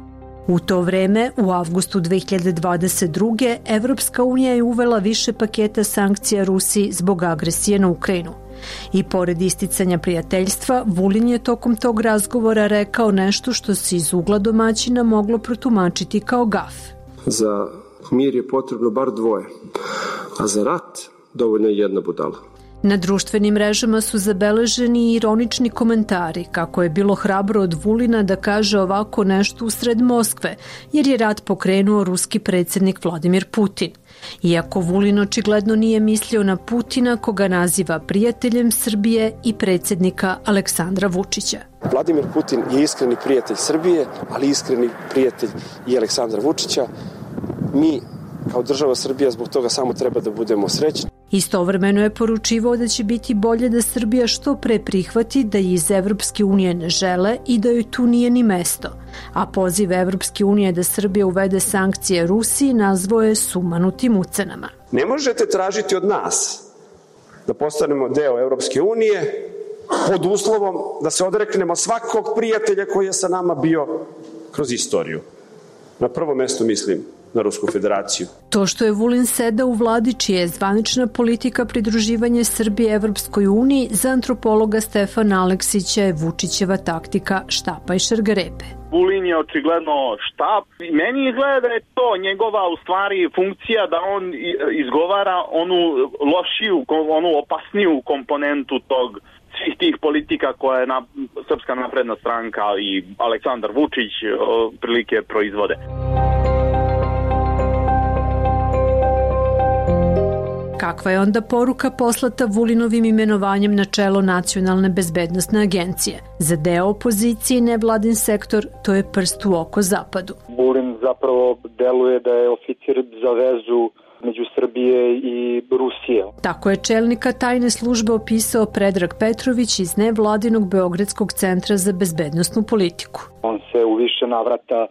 S4: U to vreme, u avgustu 2022. Evropska unija je uvela više paketa sankcija Rusiji zbog agresije na Ukrajinu. I pored isticanja prijateljstva, Vulin je tokom tog razgovora rekao nešto što se iz ugla domaćina moglo protumačiti kao gaf.
S7: Za mir je potrebno bar dvoje, a za rat dovoljno je jedna budala.
S4: Na društvenim mrežama su zabeleženi ironični komentari kako je bilo hrabro od Vulina da kaže ovako nešto usred Moskve, jer je rat pokrenuo ruski predsjednik Vladimir Putin. Iako Vulin očigledno nije mislio na Putina, koga naziva prijateljem Srbije i predsjednika Aleksandra Vučića.
S7: Vladimir Putin je iskreni prijatelj Srbije, ali iskreni prijatelj i Aleksandra Vučića. Mi, kao država Srbija, zbog toga samo treba da budemo srećni.
S4: Istovremeno je poručivao da će biti bolje da Srbija što pre prihvati da iz Evropske unije ne žele i da joj tu nije ni mesto. A poziv Evropske unije da Srbija uvede sankcije Rusiji nazvao je sumanutim ucenama.
S7: Ne možete tražiti od nas da postanemo deo Evropske unije pod uslovom da se odreknemo svakog prijatelja koji je sa nama bio kroz istoriju. Na prvo mesto mislim na Rusku federaciju.
S4: To što je Vulin sedao u vladi čija je zvanična politika pridruživanje Srbije Evropskoj uniji, za antropologa Stefana Aleksića je Vučićeva taktika štapa i šargarepe.
S14: Vulin je očigledno štap. Meni izgleda da je to njegova u stvari funkcija da on izgovara onu lošiju, onu opasniju komponentu tog svih tih politika koje je Srpska napredna stranka i Aleksandar Vučić prilike proizvode.
S4: Kakva je onda poruka poslata Vulinovim imenovanjem na čelo Nacionalne bezbednosne agencije? Za deo opozicije i nevladin sektor to je prst u oko zapadu.
S15: Vulin zapravo deluje da je oficir za vezu među Srbije i Rusije.
S4: Tako je čelnika tajne službe opisao Predrag Petrović iz nevladinog Beogradskog centra za bezbednosnu politiku.
S15: On se u više navrata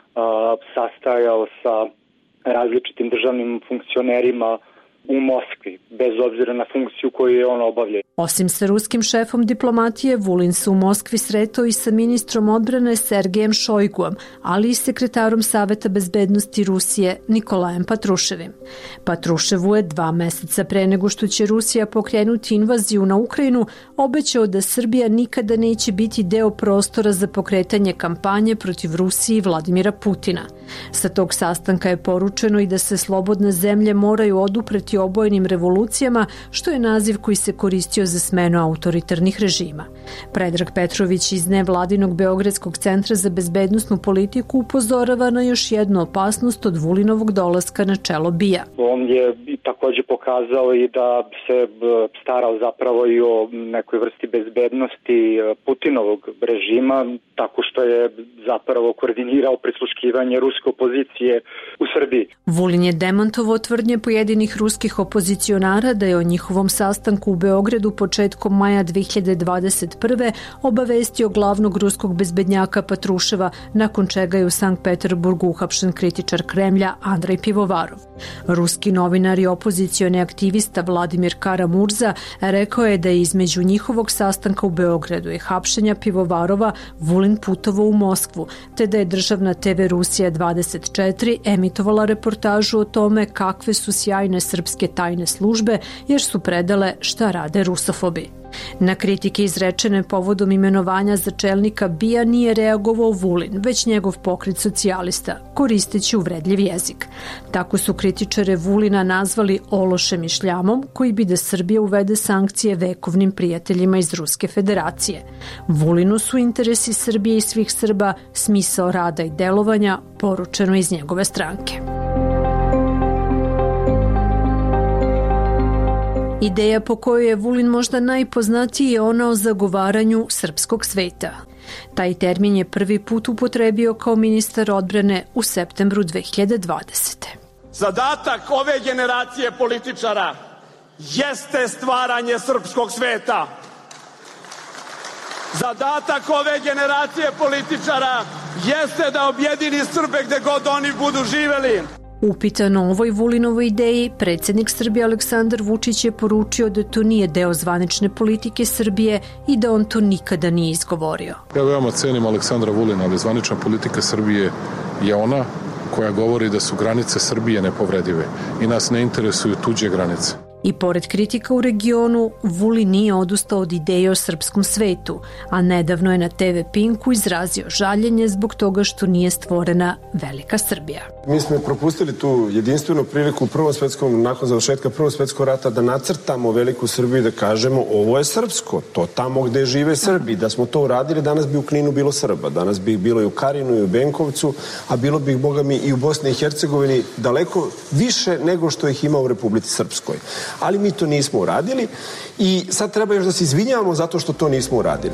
S15: sastajao sa različitim državnim funkcionerima u Moskvi, bez obzira na funkciju koju je on obavljao.
S4: Osim sa ruskim šefom diplomatije, Vulin se u Moskvi sretao i sa ministrom odbrane Sergejem Šojguom, ali i sekretarom Saveta bezbednosti Rusije Nikolajem Patruševim. Patruševu je 2 meseca pre nego što će Rusija pokrenuti invaziju na Ukrajinu obećao da Srbija nikada neće biti deo prostora za pokretanje kampanje protiv Rusije i Vladimira Putina. Sa tog sastanka je poručeno i da se slobodne zemlje moraju odupreti obojenim revolucijama, što je naziv koji se koristio za smenu autoritarnih režima. Predrag Petrović iz nevladinog Beogradskog centra za bezbednosnu politiku upozorava na još jednu opasnost od Vulinovog dolaska na čelo BIA.
S15: On je takođe pokazao i da se starao zapravo i o nekoj vrsti bezbednosti Putinovog režima, tako što je zapravo koordinirao prisluškivanje ruske opozicije u Srbiji.
S4: Vulin je demantovao tvrdnje pojedinih ruskih opozicionara da je o njihovom sastanku u Beogradu početkom maja 2021. obavestio glavnog ruskog bezbednjaka Patruševa, nakon čega je u Sankt Peterburgu uhapšen kritičar Kremlja Andrej Pivovarov. Ruski novinar i opozicioni aktivista Vladimir Kara-Murza rekao je da je između njihovog sastanka u Beogradu i hapšenja Pivovarova Vulin putovao u Moskvu, te da je državna TV Rusija 24 emitovala reportažu o tome kakve su sjajne srpske tajne službe jer su predale šta rade rusofobi. Na kritike izrečene povodom imenovanja za čelnika BIA nije reagovao Vulin, već njegov pokret socijalista, koristeći uvredljiv jezik. Tako su kritičare Vulina nazvali ološem i šljamom, koji bi da Srbija uvede sankcije vekovnim prijateljima iz Ruske federacije. Vulinu su interesi Srbije i svih Srba smisao rada i delovanja, poručeno iz njegove stranke. Ideja po kojoj je Vulin možda najpoznatiji je ona o zagovaranju srpskog sveta. Taj termin je prvi put upotrebio kao ministar odbrane u septembru 2020.
S16: Zadatak ove generacije političara jeste stvaranje srpskog sveta. Zadatak ove generacije političara jeste da objedini Srbe gde god oni budu živeli.
S4: Upitan o ovoj Vulinovoj ideji, predsjednik Srbije Aleksandar Vučić je poručio da to nije deo zvanične politike Srbije i da on to nikada nije izgovorio.
S24: Ja veoma cenim Aleksandra Vulina, ali zvanična politika Srbije
S17: je ona koja govori da su granice Srbije nepovredive i nas ne interesuju tuđe granice.
S4: I pored kritika u regionu, Vulin nije odustao od ideje o srpskom svetu, a nedavno je na TV Pinku izrazio žaljenje zbog toga što nije stvorena Velika Srbija.
S7: Mi smo propustili tu jedinstvenu priliku u Prvom svetskom, nakon završetka Prvog svetskog rata, da nacrtamo Veliku Srbiju i da kažemo ovo je srpsko, to tamo gde žive Srbi. Da smo to uradili, danas bi u Kninu bilo Srba, danas bi bilo i u Karinu i u Benkovcu, a bilo bi, boga mi, i u Bosni i Hercegovini daleko više nego što ih ima u Republici Srpskoj. Ali mi to nismo uradili i sad treba još da se izvinjavamo zato što to nismo uradili.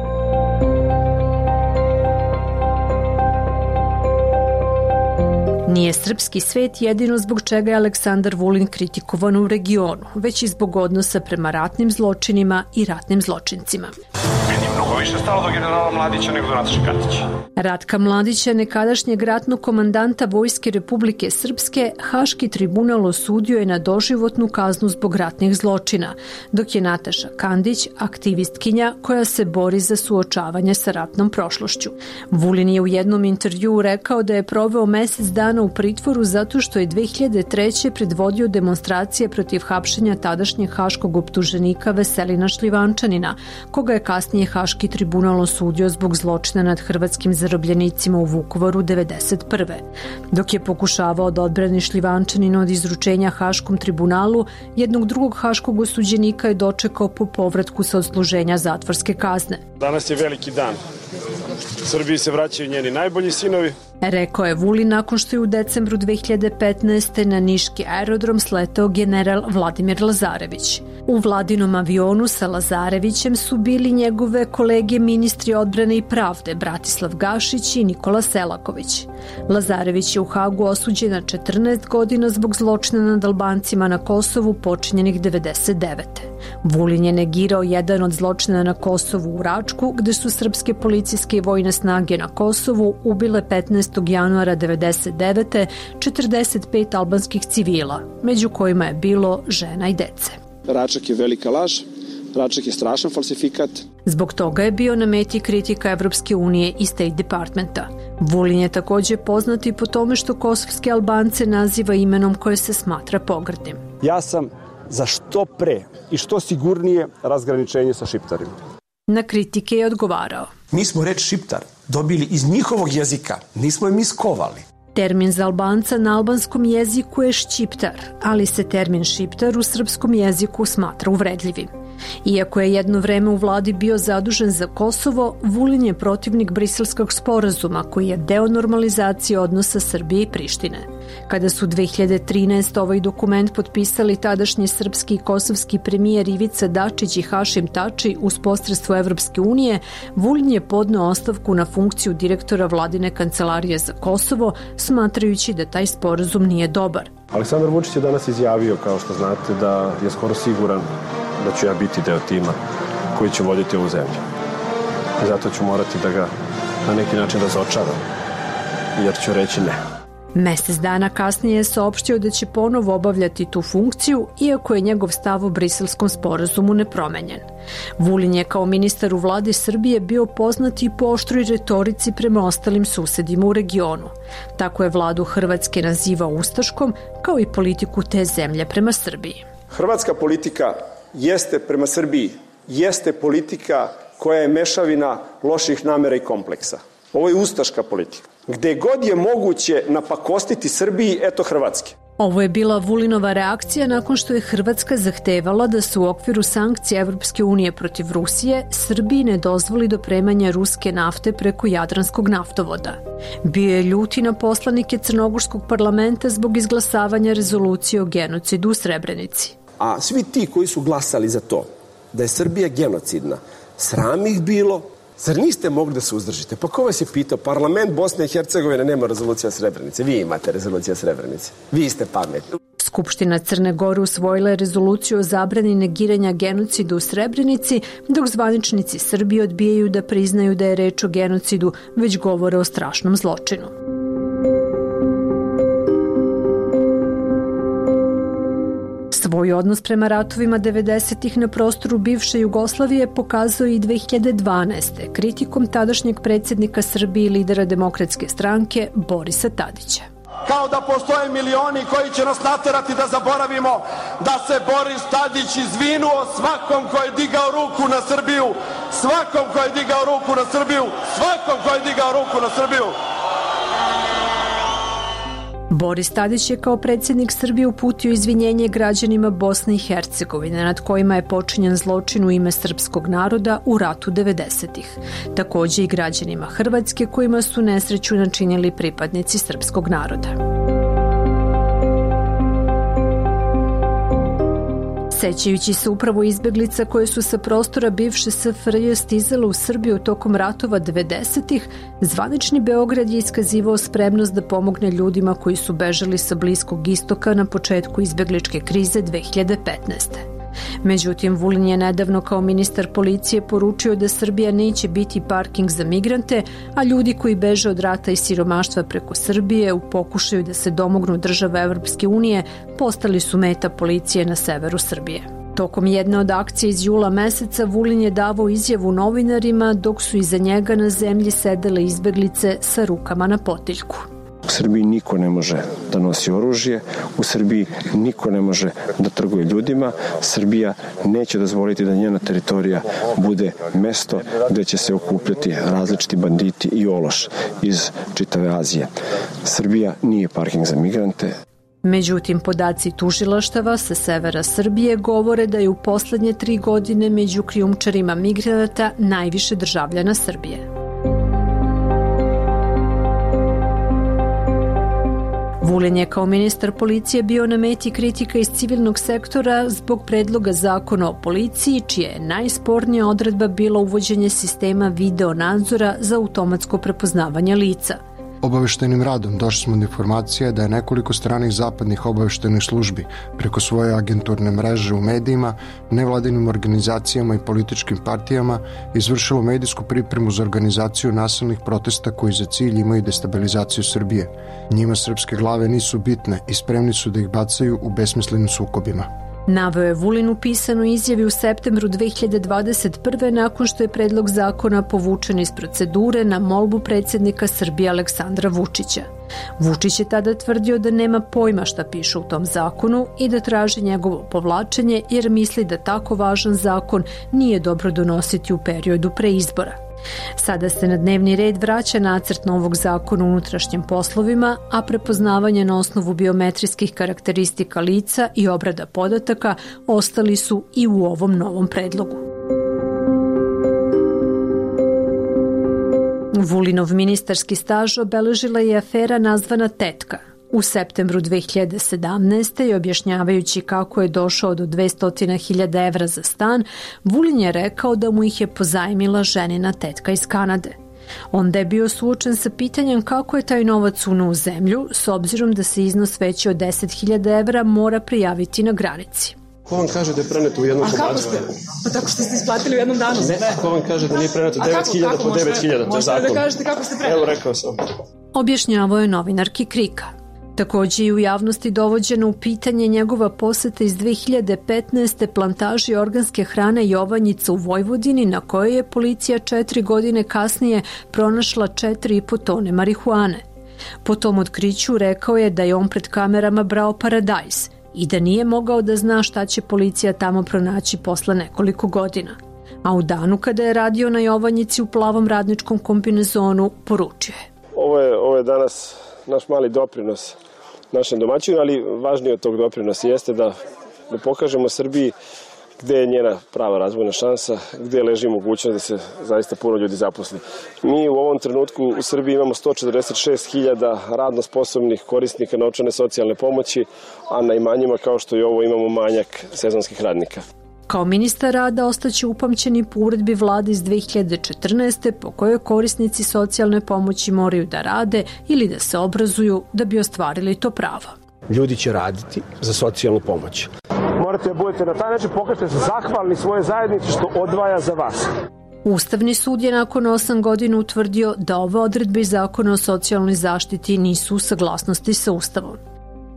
S4: Nije srpski svet jedino zbog čega je Aleksandar Vulin kritikovan u regionu, već i zbog odnosa prema ratnim zločinima i ratnim zločincima.
S19: Meni je mnogo više stalo do generala Mladića nego do Nataše Kandića.
S4: Ratka Mladića, nekadašnjeg ratnog komandanta Vojske Republike Srpske, Haški tribunal osudio je na doživotnu kaznu zbog ratnih zločina, dok je Nataša Kandić aktivistkinja koja se bori za suočavanje sa ratnom prošlošću. Vulin je u jednom intervjuu rekao da je proveo mesec dana u pritvoru zato što je 2003. predvodio demonstracije protiv hapšenja tadašnjeg haškog optuženika Veselina Šljivančanina, koga je kasnije Haški tribunal osudio zbog zločina nad hrvatskim zarobljenicima u Vukovaru 1991. Dok je pokušavao da odbrani Šljivančanina od izručenja Haškom tribunalu, jednog drugog haškog osuđenika je dočekao po povratku sa odsluženja zatvorske kazne.
S7: Danas je veliki dan. Srbiji se vraćaju njeni najbolji sinovi.
S4: Rekao je Vulin nakon što je u decembru 2015. na niški aerodrom sletao general Vladimir Lazarević. U vladinom avionu sa Lazarevićem su bili njegove kolege ministri odbrane i pravde Bratislav Gašić i Nikola Selaković. Lazarević je u Hagu osuđen na 14 godina zbog zločina nad Albancima na Kosovu počinjenih 1999. Vulin je negirao jedan od zločina na Kosovu u Račku, gde su srpske policijske i vojne snage na Kosovu ubile 15. januara 1999. 45 albanskih civila, među kojima je bilo žena i dece.
S7: Račak je velika laž, Račak je strašan falsifikat.
S4: Zbog toga je bio na meti kritika Evropske unije i State Departmenta. Vulin je takođe poznat i po tome što kosovske Albance naziva imenom koje se smatra pogrdnim.
S7: Ja sam za što pre i što sigurnije razgraničenje sa Šiptarima.
S4: Na kritike je odgovarao.
S20: Mi smo reč Šiptar dobili iz njihovog jezika, nismo je mi skovali.
S4: Termin za Albanca na albanskom jeziku je šćiptar, ali se termin šiptar u srpskom jeziku smatra uvredljivim. Iako je jedno vreme u vladi bio zadužen za Kosovo, Vulin je protivnik Briselskog sporazuma koji je deo normalizacije odnosa Srbije i Prištine. Kada su 2013. ovaj dokument potpisali tadašnji srpski i kosovski premijer Ivica Dačić i Hašim Tači uz posredstvo Evropske unije, Vulin je podneo ostavku na funkciju direktora vladine kancelarije za Kosovo, smatrajući da taj sporazum nije dobar.
S7: Aleksandar Vučić je danas izjavio, kao što znate, da je skoro siguran da ću ja biti deo tima koji će voditi ovu zemlju. I zato ću morati da ga na neki način razočaram, jer ću reći ne.
S4: Mesec dana kasnije je saopštio da će ponovo obavljati tu funkciju, iako je njegov stav o Briselskom sporazumu nepromenjen. Vulin je kao ministar u vladi Srbije bio poznat i po oštroj retorici prema ostalim susedima u regionu. Tako je vladu Hrvatske nazivao ustaškom, kao i politiku te zemlje prema Srbiji.
S7: Hrvatska politika jeste prema Srbiji, jeste politika koja je mešavina loših namera i kompleksa. Ovo je ustaška politika. Gde god je moguće napakostiti Srbiji, eto Hrvatske.
S4: Ovo je bila Vulinova reakcija nakon što je Hrvatska zahtevala da se u okviru sankcija Evropske unije protiv Rusije Srbiji ne dozvoli dopremanje ruske nafte preko Jadranskog naftovoda. Bio je ljuti na poslanike Crnogorskog parlamenta zbog izglasavanja rezolucije o genocidu u Srebrenici.
S20: A svi ti koji su glasali za to, da je Srbija genocidna, sram ih bilo. Zar niste mogli da se uzdržite? Pa ko vas je pitao? Parlament Bosne i Hercegovine nema rezolucija Srebrenice. Vi imate rezolucija Srebrenice. Vi ste pametni.
S4: Skupština Crne Gore usvojila je rezoluciju o zabrani negiranja genocida u Srebrenici, dok zvaničnici Srbije odbijaju da priznaju da je reč o genocidu, već govore o strašnom zločinu. Svoj Svoj odnos prema ratovima 90-ih na prostoru bivše Jugoslavije pokazao i 2012. kritikom tadašnjeg predsjednika Srbije i lidera Demokratske stranke Borisa Tadića.
S16: Kao da postoje milioni koji će nas naterati da zaboravimo da se Boris Tadić izvinuo svakom ko je digao ruku na Srbiju, svakom ko je digao ruku na Srbiju, svakom ko je digao ruku na Srbiju.
S4: Boris Tadić je kao predsjednik Srbije uputio izvinjenje građanima Bosne i Hercegovine nad kojima je počinjen zločin u ime srpskog naroda u ratu 90-ih. Također i građanima Hrvatske kojima su nesreću načinili pripadnici srpskog naroda. Sećajući se upravo izbeglica koje su sa prostora bivše SFRJ stizale u Srbiju tokom ratova 90-ih, zvanični Beograd je iskazivao spremnost da pomogne ljudima koji su bežali sa Bliskog istoka na početku izbegličke krize 2015. Međutim, Vulin je nedavno kao ministar policije poručio da Srbija neće biti parking za migrante, a ljudi koji beže od rata i siromaštva preko Srbije u pokušaju da se domognu država Evropske unije postali su meta policije na severu Srbije. Tokom jedne od akcije iz jula meseca Vulin je davao izjavu novinarima dok su iza njega na zemlji sedele izbeglice sa rukama na potiljku.
S20: U Srbiji niko ne može da nosi oružje, u Srbiji niko ne može da trguje ljudima, Srbija neće dozvoliti da njena teritorija bude mesto gde će se okupljati različiti banditi i ološ iz čitave Azije. Srbija nije parking za migrante.
S4: Međutim, podaci tužilaštava sa severa Srbije govore da je u poslednje 3 godine među krijumčarima migranata najviše državljana Srbije. Vulin je kao ministar policije bio na meti kritika iz civilnog sektora zbog predloga zakona o policiji, čija je najspornija odredba bila uvođenje sistema video nadzora za automatsko prepoznavanje lica.
S12: Obaveštajnim radom došli smo do informacije da je nekoliko stranih zapadnih obaveštajnih službi preko svoje agenturne mreže u medijima, nevladinim organizacijama i političkim partijama izvršilo medijsku pripremu za organizaciju nasilnih protesta koji za cilj imaju destabilizaciju Srbije. Njima srpske glave nisu bitne i spremni su da ih bacaju u besmislenim sukobima.
S4: Naveo je Vulin u pisanoj izjavi u septembru 2021. nakon što je predlog zakona povučen iz procedure na molbu predsjednika Srbije Aleksandra Vučića. Vučić je tada tvrdio da nema pojma šta piše u tom zakonu i da traži njegovo povlačenje jer misli da tako važan zakon nije dobro donositi u periodu pre izbora. Sada se na dnevni red vraća nacrt novog zakona o unutrašnjim poslovima, a prepoznavanje na osnovu biometrijskih karakteristika lica i obrada podataka ostali su i u ovom novom predlogu. Vulinov ministarski staž obeležila je afera nazvana Tetka. U septembru 2017. i objašnjavajući kako je došao do 200.000 evra za stan, Vulin je rekao da mu ih je pozajmila ženina tetka iz Kanade. Onda je bio suočen sa pitanjem kako je taj novac unuo u zemlju, s obzirom da se iznos veći od 10.000 evra mora prijaviti na granici.
S20: Ko vam kaže da je preneto u jednom komadu?
S8: A kako ste? Pa tako što ste isplatili u jednom danu?
S20: Ne, ko vam kaže da nije preneto 9.000 po 9.000, to je zakon.
S8: Možete da kažete kako ste preneli?
S20: Evo, rekao sam.
S4: Objašnjavao je novinarki Krika. Također i u javnosti dovođeno u pitanje njegova poseta iz 2015. plantaži organske hrane Jovanjica u Vojvodini, na kojoj je policija 4 godine kasnije pronašla 4,5 tone marihuane. Po tom otkriću rekao je da je on pred kamerama brao paradajz i da nije mogao da zna šta će policija tamo pronaći posle nekoliko godina. A u danu kada je radio na Jovanjici u plavom radničkom kombinezonu, poručio je.
S20: Ovo je danas naš mali doprinos našem domaćinu, ali važnije od tog doprinosa jeste da pokažemo Srbiji gde je njena prava razvojna šansa, gde leži mogućnost da se zaista puno ljudi zaposli. Mi u ovom trenutku u Srbiji imamo 146.000 radno sposobnih korisnika novčane socijalne pomoći, a na imanjima kao što je ovo imamo manjak sezonskih radnika.
S4: Kao ministar rada ostaće upamćeni po uredbi vlade iz 2014. po kojoj korisnici socijalne pomoći moraju da rade ili da se obrazuju da bi ostvarili to pravo.
S20: Ljudi će raditi za socijalnu pomoć. Morate da budete na taj način, pokažete se zahvalni svoje zajednici što odvaja za vas.
S4: Ustavni sud je nakon 8 godina utvrdio da ove odredbe iz zakona o socijalnoj zaštiti nisu u saglasnosti sa Ustavom.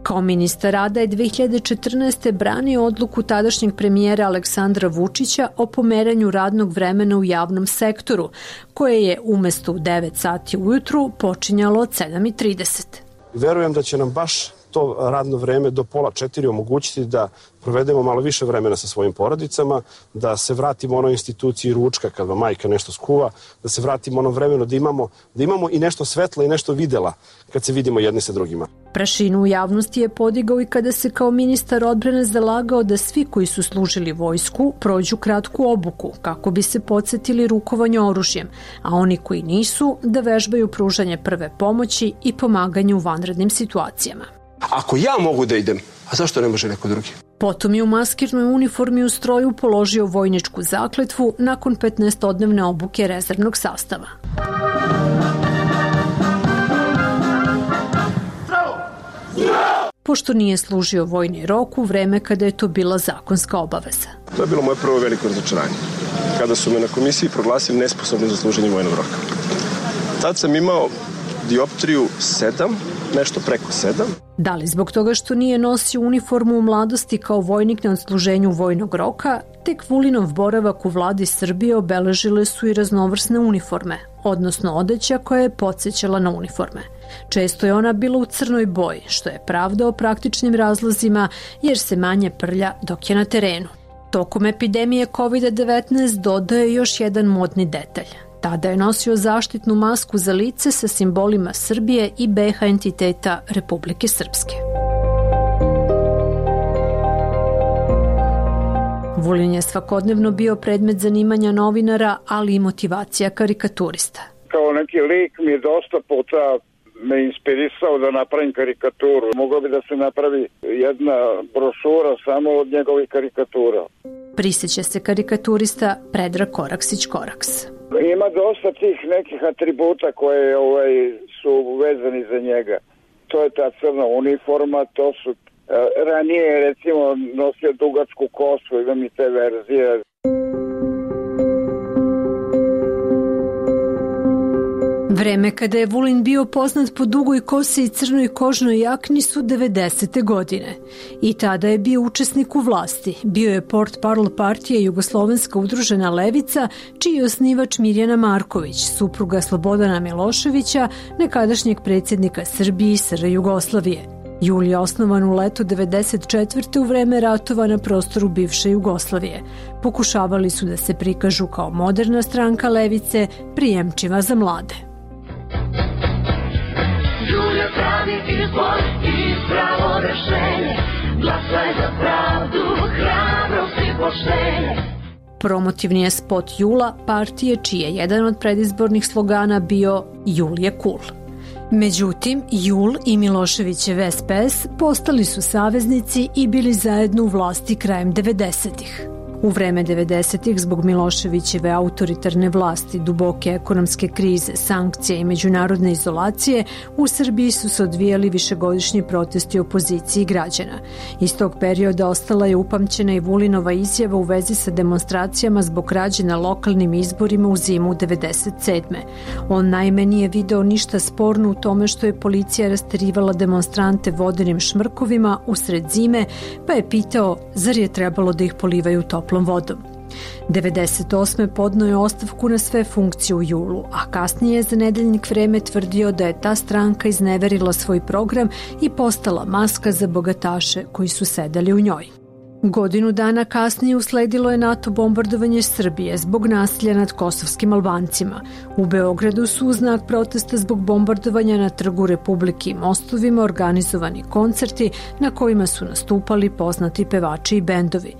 S4: Kao ministar rada je 2014. branio odluku tadašnjeg premijera Aleksandra Vučića o pomeranju radnog vremena u javnom sektoru, koje je umesto u 9 sati ujutru počinjalo od 7:30.
S7: Verujem da će nam baš to radno vreme do 3:30 omogućiti da provedemo malo više vremena sa svojim porodicama, da se vratimo onoj instituciji ručka kad vam majka nešto skuva, da se vratimo ono vremenu da imamo i nešto svetla i nešto videla kad se vidimo jedni sa drugima.
S4: Prašinu u javnosti je podigao i kada se kao ministar odbrane zalagao da svi koji su služili vojsku prođu kratku obuku kako bi se podsjetili rukovanja oružjem, a oni koji nisu da vežbaju pružanje prve pomoći i pomaganje u vanrednim situacijama.
S20: Ako ja mogu da idem, a zašto ne može neko drugi?
S4: Potom je u maskirnoj uniformi u stroju položio vojničku zakletvu nakon 15-dnevne obuke rezervnog sastava. Pošto nije služio vojni rok u vreme kada je to bila zakonska obaveza.
S20: To je bilo moje prvo veliko razočaranje. Kada su me na komisiji proglasili nesposobnim za služenje vojnog roka. Tad sam imao dioptriju 7, nešto preko 7.
S4: Da li zbog toga što nije nosio uniformu u mladosti kao vojnik na odsluženju vojnog roka, tek Vulinov boravak u vladi Srbije obeležile su i raznovrsne uniforme, odnosno odeća koja je podsjećala na uniforme. Često je ona bila u crnoj boji, što je pravdao praktičnim razlozima jer se manje prlja dok je na terenu. Tokom epidemije COVID-19 dodaje još jedan modni detalj. Tada je nosio zaštitnu masku za lice sa simbolima Srbije i BiH entiteta Republike Srpske. Vulin je svakodnevno bio predmet zanimanja novinara, ali i motivacija karikaturista.
S3: Kao neki lik mi je dosta puta me inspirisao da napravim karikaturu. Moglo bi da se napravi jedna brošura samo od njegovih karikatura.
S4: Prisjeća se karikaturista Predrag Koraksić-Koraks.
S3: Ima dosta tih nekih atributa koje su vezani za njega. To je ta crna uniforma, to su ranije recimo nosio dugačku kosu, imam i te verzije.
S4: Vreme kada je Vulin bio poznat po dugoj kosi i crnoj kožnoj jakni su 90. godine. I tada je bio učesnik u vlasti. Bio je portparol partije Jugoslovenska udružena levica, čiji je osnivač Mirjana Marković, supruga Slobodana Miloševića, nekadašnjeg predsjednika Srbije i SR Jugoslavije. Jul je osnovan u letu 94. u vreme ratova na prostoru bivše Jugoslavije. Pokušavali su da se prikažu kao moderna stranka levice, prijemčiva za mlade.
S18: Jul je pravi izbor i pravo rešenje, glasaj za pravdu, hrabrost i poštenje.
S4: Promotivni je spot Jula partije čiji je jedan od predizbornih slogana bio Jul je cool. Međutim, Jul i Miloševićev SPS postali su saveznici i bili zajedno u vlasti krajem 90-ih. U vreme 90-ih, zbog Miloševićeve autoritarne vlasti, duboke ekonomske krize, sankcije i međunarodne izolacije, u Srbiji su se odvijali višegodišnji protesti opoziciji građana. Iz tog perioda ostala je upamćena i Vulinova izjava u vezi sa demonstracijama zbog krađe na lokalnim izborima u zimu 97. On naime nije video ništa sporno u tome što je policija rasterivala demonstrante vodenim šmrkovima usred zime, pa je pitao zar je trebalo da ih polivaju toplom vodom. 98. podneo je ostavku na sve funkcije u julu, a kasnije je za Nedeljnik Vreme tvrdio da je ta stranka izneverila svoj program i postala maska za bogataše koji su sedeli u njoj. Godinu dana kasnije usledilo je NATO bombardovanje Srbije zbog nasilja nad kosovskim Albancima. U Beogradu su u znak protesta zbog bombardovanja na Trgu Republike i mostovima organizovani koncerti na kojima su nastupali poznati pevači i bendovi.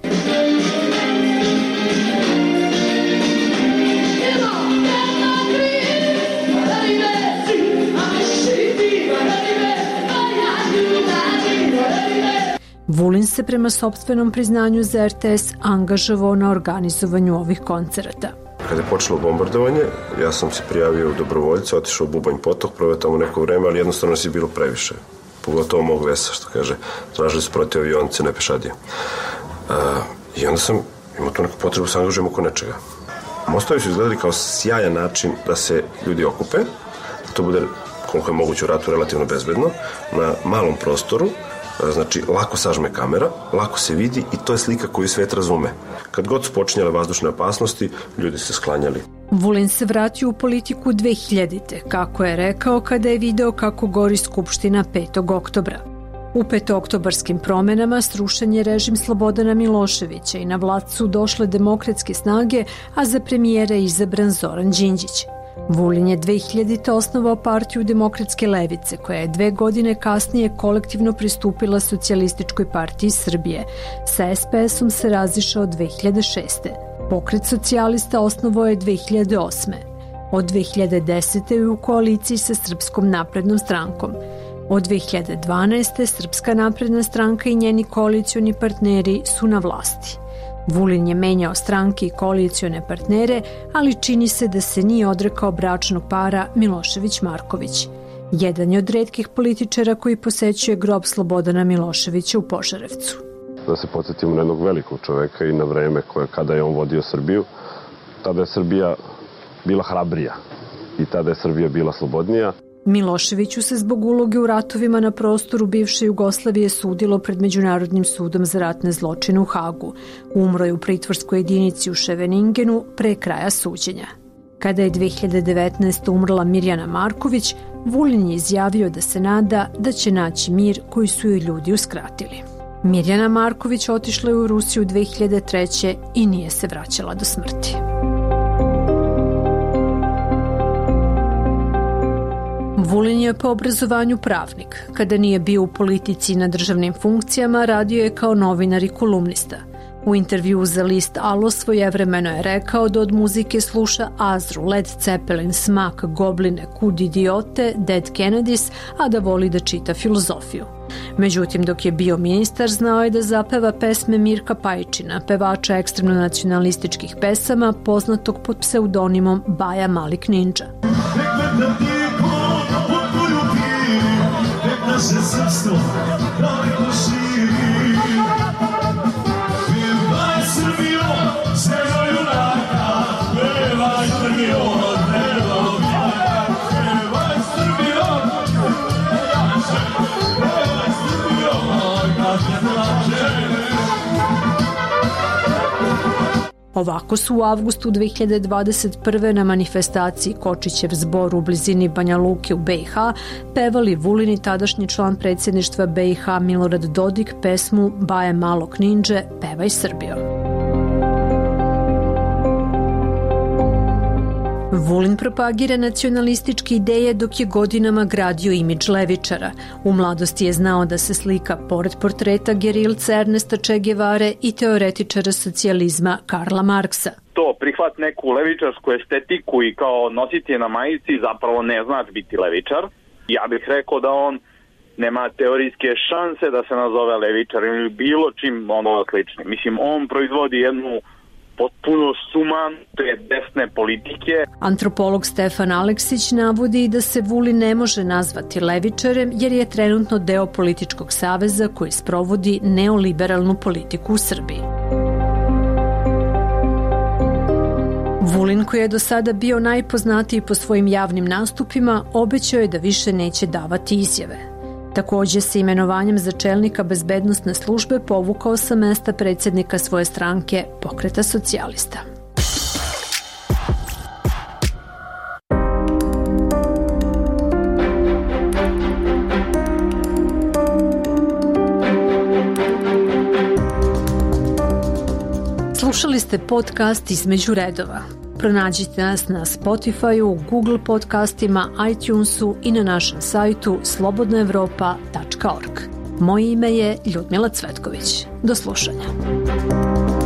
S4: Vulin se prema sopstvenom priznanju za RTS angažovao na organizovanju ovih koncerata.
S20: Kada je počelo bombardovanje, ja sam se prijavio u dobrovoljca, otišao u Bubanj potok, proveo tamo neko vreme, ali jednostavno nas je bilo previše. Pogotovo mog vesa, što kaže. Tražili su protiv avionice, ne pešadije. I onda sam imao tu neku potrebu da se angažujem oko nečega. Mostovi su izgledali kao sjajan način da se ljudi okupe, da to bude
S7: koliko je moguće u ratu relativno bezbedno, na malom prostoru, znači lako sažme kamera, lako se vidi i to je slika koju svet razume. Kad god su počinjale vazdušne opasnosti, ljudi se sklanjali.
S4: Vulin se vratio u politiku 2000. kako je rekao kada je video kako gori Skupština 5. oktobra. U petooktobarskim promenama srušen je režim Slobodana Miloševića i na vlast su došle demokratske snage, a za premijera je izabran Zoran Đinđić. Vulin je 2000. osnovao partiju Demokratske levice, koja je 2 godine kasnije kolektivno pristupila Socijalističkoj partiji Srbije. Sa SPS-om se razišao 2006. Pokret socijalista osnovao je 2008. Od 2010. je u koaliciji sa Srpskom naprednom strankom. Od 2012. Srpska napredna stranka i njeni koalicioni partneri su na vlasti. Vulin je menjao stranke i koalicione partnere, ali čini se da se nije odrekao bračnog para Milošević-Marković. Jedan je od retkih političara koji posećuje grob Slobodana Miloševića u Požarevcu.
S5: Da se podsjetimo na jednog velikog čoveka i na vreme kada je on vodio Srbiju, tada je Srbija bila hrabrija i tada je Srbija bila slobodnija.
S4: Miloševiću se zbog uloge u ratovima na prostoru bivše Jugoslavije sudilo pred Međunarodnim sudom za ratne zločine u Hagu. Umro je u pritvorskoj jedinici u Ševeningenu pre kraja suđenja. Kada je 2019. umrla Mirjana Marković, Vulin je izjavio da se nada da će naći mir koji su joj ljudi uskratili. Mirjana Marković otišla je u Rusiju 2003. i nije se vraćala do smrti. Vulin je po obrazovanju pravnik. Kada nije bio u politici i na državnim funkcijama, radio je kao novinar i kolumnista. U intervjuu za list Alo svojevremeno je rekao da od muzike sluša Azru, Led Zeppelin, Smak, Gobline, Kud idiote, Dead Kennedys, a da voli da čita filozofiju. Međutim, dok je bio ministar, znao je da zapeva pesme Mirka Pajčina, pevača ekstremno nacionalističkih pesama, poznatog pod pseudonimom Baja Malik Ninja. Naše srpstvo daleko širi. Pevaj Srbijo, svega junaka, pevaj Srbijo, delo vijaka, pevaj Srbijo, pevaj Srbijo, kad te plače. Ovako su u avgustu 2021. na manifestaciji Kočićev zbor u blizini Banja Luke u BiH pevali Vulin i tadašnji član predsjedništva BiH Milorad Dodik pesmu Baje malog ninđe, Pevaj Srbijo. Vulin propagira nacionalističke ideje dok je godinama gradio imidž levičara. U mladosti je znao da se slika pored portreta gerilca Ernesta Che Guevare i teoretičara socijalizma Karla Marksa.
S14: To prihvat neku levičarsku estetiku i kao nositi je na majici zapravo ne znači biti levičar. Ja bih rekao da on nema teorijske šanse da se nazove levičar ili bilo čim ono sličnim. Mislim, on proizvodi jednu potpuno sumanute desne politike.
S4: Antropolog Stefan Aleksić navodi da se Vulin ne može nazvati levičarem jer je trenutno deo političkog saveza koji sprovodi neoliberalnu politiku u Srbiji. Vulin, koji je do sada bio najpoznatiji po svojim javnim nastupima, obećao je da više neće davati izjave. Takođe se imenovanjem za čelnika bezbednosne službe povukao sa mesta predsjednika svoje stranke Pokreta socijalista. Slušali ste podcast Između redova. Pronađite nas na Spotify-u, Google podcastima, iTunesu i na našem sajtu slobodnaevropa.org. Moje ime je Ljudmila Cvetković. Do slušanja.